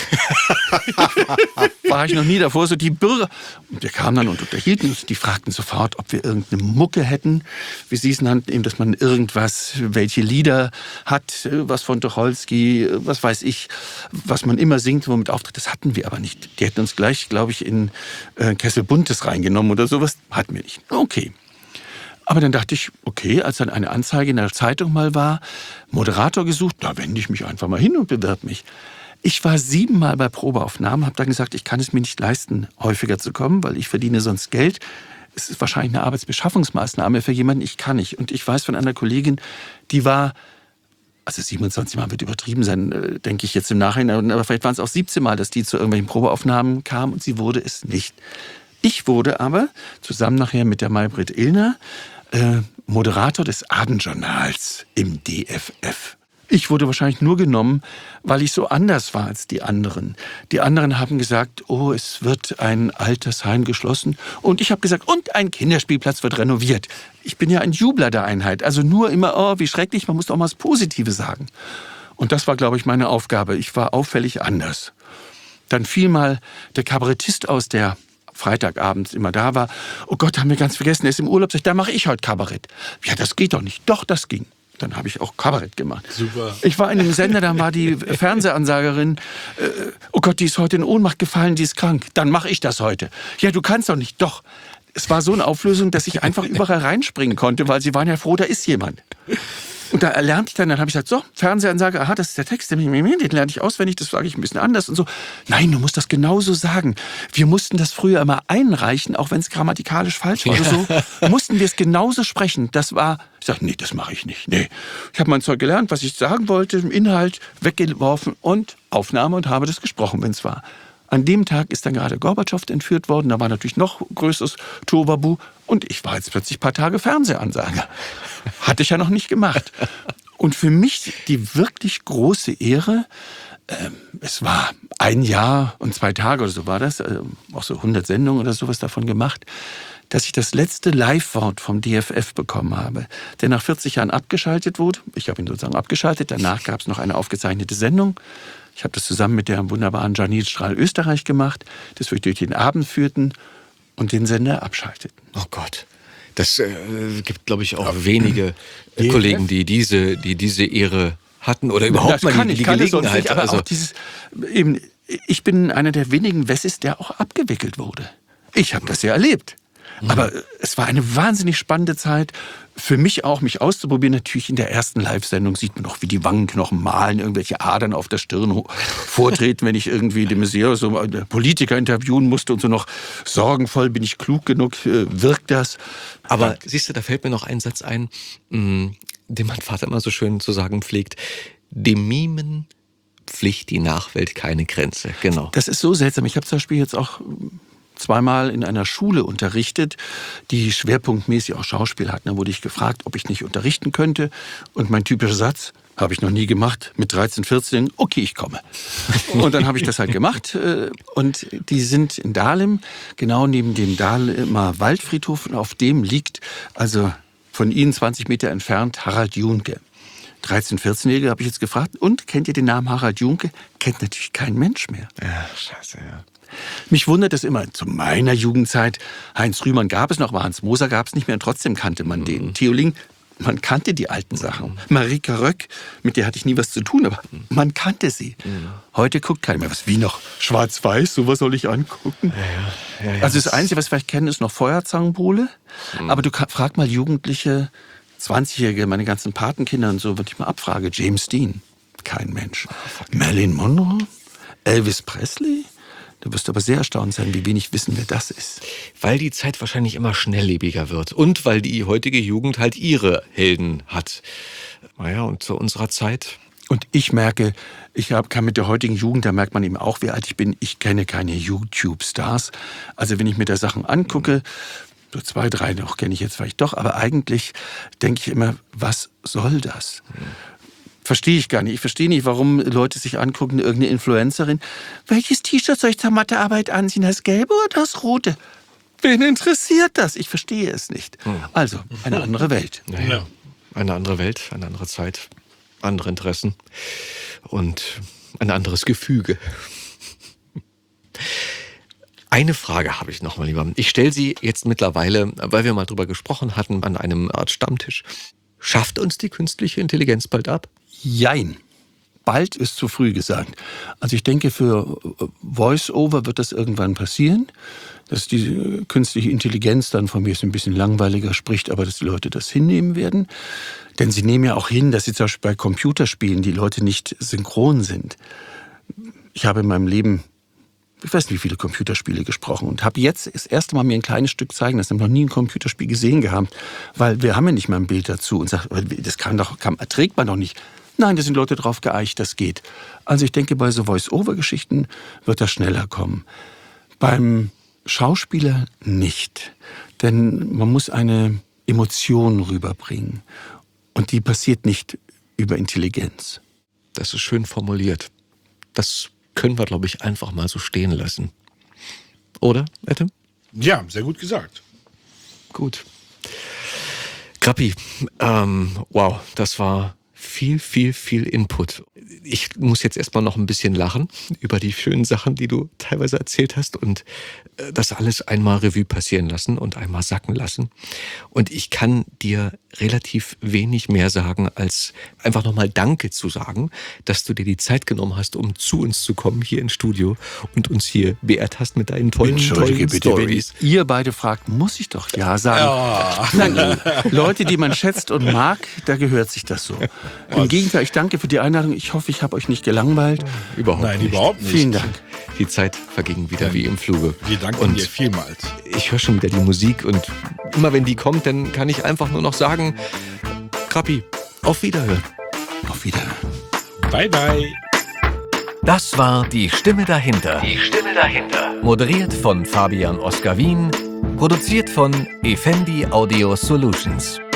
War ich noch nie davor, so die Bürger. Und wir kamen dann und unterhielten uns. Die fragten sofort, ob wir irgendeine Mucke hätten. Wie sie es nannten, eben, dass man irgendwas, welche Lieder hat, was von Tucholsky, was weiß ich, was man immer singt, womit auftritt. Das hatten wir aber nicht. Die hätten uns gleich, glaube ich, in Kessel Buntes reingenommen oder sowas. Hatten wir nicht. Okay. Aber dann dachte ich, okay, als dann eine Anzeige in der Zeitung mal war, Moderator gesucht, da wende ich mich einfach mal hin und bewerbe mich. Ich war 7-mal bei Probeaufnahmen, habe dann gesagt, ich kann es mir nicht leisten, häufiger zu kommen, weil ich verdiene sonst Geld. Es ist wahrscheinlich eine Arbeitsbeschaffungsmaßnahme für jemanden, ich kann nicht. Und ich weiß von einer Kollegin, die war, also 27 Mal wird übertrieben sein, denke ich jetzt im Nachhinein, aber vielleicht waren es auch 17 Mal, dass die zu irgendwelchen Probeaufnahmen kam und sie wurde es nicht. Ich wurde aber, zusammen nachher mit der Maybrit Illner, Moderator des Abendjournals im DFF. Ich wurde wahrscheinlich nur genommen, weil ich so anders war als die anderen. Die anderen haben gesagt, oh, es wird ein Altersheim geschlossen. Und ich habe gesagt, und ein Kinderspielplatz wird renoviert. Ich bin ja ein Jubler der Einheit. Also nur immer, oh, wie schrecklich, man muss doch mal das Positive sagen. Und das war, glaube ich, meine Aufgabe. Ich war auffällig anders. Dann fiel mal der Kabarettist aus, der Freitagabend immer da war. Oh Gott, haben wir ganz vergessen, er ist im Urlaub. Sag ich, da mache ich heute Kabarett. Ja, das geht doch nicht. Doch, das ging. Dann habe ich auch Kabarett gemacht. Super. Ich war in einem Sender, da war die Fernsehansagerin, oh Gott, die ist heute in Ohnmacht gefallen, die ist krank. Dann mache ich das heute. Ja, du kannst doch nicht. Doch. Es war so eine Auflösung, dass ich einfach überall reinspringen konnte, weil sie waren ja froh, da ist jemand. Und da lernte ich dann habe ich gesagt, so, Fernsehansage, aha, das ist der Text, den lerne ich auswendig, das sage ich ein bisschen anders und so. Nein, du musst das genauso sagen. Wir mussten das früher immer einreichen, auch wenn es grammatikalisch falsch war oder so, mussten wir es genauso sprechen. Das war, ich sage, nee, das mache ich nicht. Nee. Ich habe mein Zeug gelernt, was ich sagen wollte, im Inhalt weggeworfen und Aufnahme und habe das gesprochen, wenn es war. An dem Tag ist dann gerade Gorbatschow entführt worden, da war natürlich noch größeres Tohuwabohu und ich war jetzt plötzlich ein paar Tage Fernsehansager. Hatte ich ja noch nicht gemacht. Und für mich die wirklich große Ehre, es war 1 Jahr und 2 Tage oder so war das, auch so 100 Sendungen oder sowas davon gemacht, dass ich das letzte Live-Wort vom DFF bekommen habe, der nach 40 Jahren abgeschaltet wurde. Ich habe ihn sozusagen abgeschaltet, danach gab es noch eine aufgezeichnete Sendung. Ich habe das zusammen mit der wunderbaren Janine Strahl Österreich gemacht, das wir durch den Abend führten und den Sender abschalteten. Oh Gott. Das gibt, glaube ich, auch wenige Kollegen, die diese Ehre hatten oder überhaupt mal die Gelegenheit. Nicht, aber auch dieses, eben, ich bin einer der wenigen Wessis, der auch abgewickelt wurde. Ich habe das ja erlebt. Aber es war eine wahnsinnig spannende Zeit. Für mich auch, mich auszuprobieren. Natürlich in der ersten Live-Sendung sieht man noch, wie die Wangenknochen malen, irgendwelche Adern auf der Stirn vortreten, wenn ich irgendwie den Messier so Politiker interviewen musste und so noch sorgenvoll, bin ich klug genug, wirkt das. Aber siehst du, da fällt mir noch ein Satz ein, den mein Vater immer so schön zu sagen pflegt. Dem Mimen pflicht die Nachwelt keine Grenze. Genau. Das ist so seltsam. Ich habe zum Beispiel jetzt auch 2-mal in einer Schule unterrichtet, die schwerpunktmäßig auch Schauspiel hatten. Da wurde ich gefragt, ob ich nicht unterrichten könnte. Und mein typischer Satz, habe ich noch nie gemacht, mit 13, 14, okay, ich komme. Und dann habe ich das halt gemacht. Und die sind in Dahlem, genau neben dem Dahlemer Waldfriedhof. Und auf dem liegt, also von ihnen 20 Meter entfernt, Harald Junke. 13-, 14-Jährige habe ich jetzt gefragt, und kennt ihr den Namen Harald Junke? Kennt natürlich kein Mensch mehr. Ja, scheiße, ja. Mich wundert es immer, zu meiner Jugendzeit, Heinz Rühmann gab es noch, aber Hans Moser gab es nicht mehr und trotzdem kannte man den. Theo Ling, man kannte die alten Sachen. Marika Röck, mit der hatte ich nie was zu tun, aber man kannte sie. Heute guckt keiner mehr. Was, wie noch? Schwarz-Weiß, sowas soll ich angucken? Ja, also das Einzige, was wir vielleicht kennen, ist noch Feuerzangenbowle. Aber du frag mal Jugendliche, 20-Jährige, meine ganzen Patenkinder und so, wenn ich mal abfrage, James Dean, kein Mensch. Marilyn Monroe? Elvis Presley? Du wirst aber sehr erstaunt sein, wie wenig wissen, wer das ist. Weil die Zeit wahrscheinlich immer schnelllebiger wird und weil die heutige Jugend halt ihre Helden hat. Naja, und zu unserer Zeit... Und ich merke, kann mit der heutigen Jugend, da merkt man eben auch, wie alt ich bin, ich kenne keine YouTube-Stars. Also wenn ich mir da Sachen angucke, so 2, 3 noch kenne ich jetzt vielleicht doch, aber eigentlich denke ich immer, was soll das? Verstehe ich gar nicht. Ich verstehe nicht, warum Leute sich angucken, irgendeine Influencerin. Welches T-Shirt soll ich zur Mathearbeit anziehen? Das gelbe oder das rote? Wen interessiert das? Ich verstehe es nicht. Also, eine andere Welt. Naja, eine andere Welt, eine andere Zeit, andere Interessen und ein anderes Gefüge. Eine Frage habe ich noch mal, lieber. Ich stelle sie jetzt mittlerweile, weil wir mal drüber gesprochen hatten, an einem Art Stammtisch. Schafft uns die künstliche Intelligenz bald ab? Jein. Bald ist zu früh gesagt. Also ich denke, für Voice-Over wird das irgendwann passieren, dass die künstliche Intelligenz dann von mir ein bisschen langweiliger spricht, aber dass die Leute das hinnehmen werden. Denn sie nehmen ja auch hin, dass sie zum Beispiel bei Computerspielen die Leute nicht synchron sind. Ich habe in meinem Leben, ich weiß nicht, wie viele Computerspiele gesprochen und habe jetzt das erste Mal mir ein kleines Stück zeigen lassen. Ich habe noch nie ein Computerspiel gesehen gehabt, weil wir haben ja nicht mal ein Bild dazu und sagt, das erträgt man doch nicht. Nein, da sind Leute drauf geeicht, das geht. Also ich denke, bei so Voice-Over-Geschichten wird das schneller kommen. Beim Schauspieler nicht. Denn man muss eine Emotion rüberbringen. Und die passiert nicht über Intelligenz. Das ist schön formuliert. Das können wir, glaube ich, einfach mal so stehen lassen. Oder, Adam? Ja, sehr gut gesagt. Gut. Krappi, wow, das war viel Input. Ich muss jetzt erstmal noch ein bisschen lachen über die schönen Sachen, die du teilweise erzählt hast und das alles einmal Revue passieren lassen und einmal sacken lassen. Und ich kann dir relativ wenig mehr sagen, als einfach nochmal Danke zu sagen, dass du dir die Zeit genommen hast, um zu uns zu kommen hier ins Studio und uns hier beehrt hast mit deinen tollen bitte, Stories. wenn ihr beide fragt, muss ich doch ja sagen. Nein, Leute, die man schätzt und mag, da gehört sich das so. Im Gegenteil, ich danke für die Einladung. Ich hoffe, ich habe euch nicht gelangweilt. Überhaupt nicht. Vielen Dank. Die Zeit verging wieder wie im Fluge. Wir danken dir vielmals. Ich höre schon wieder die Musik und immer wenn die kommt, dann kann ich einfach nur noch sagen, Krappi, auf Wiederhören. Auf Wiederhören. Bye, bye. Das war Die Stimme dahinter. Die Stimme dahinter. Moderiert von Fabian Oskar Wien. Produziert von Effendi Audio Solutions.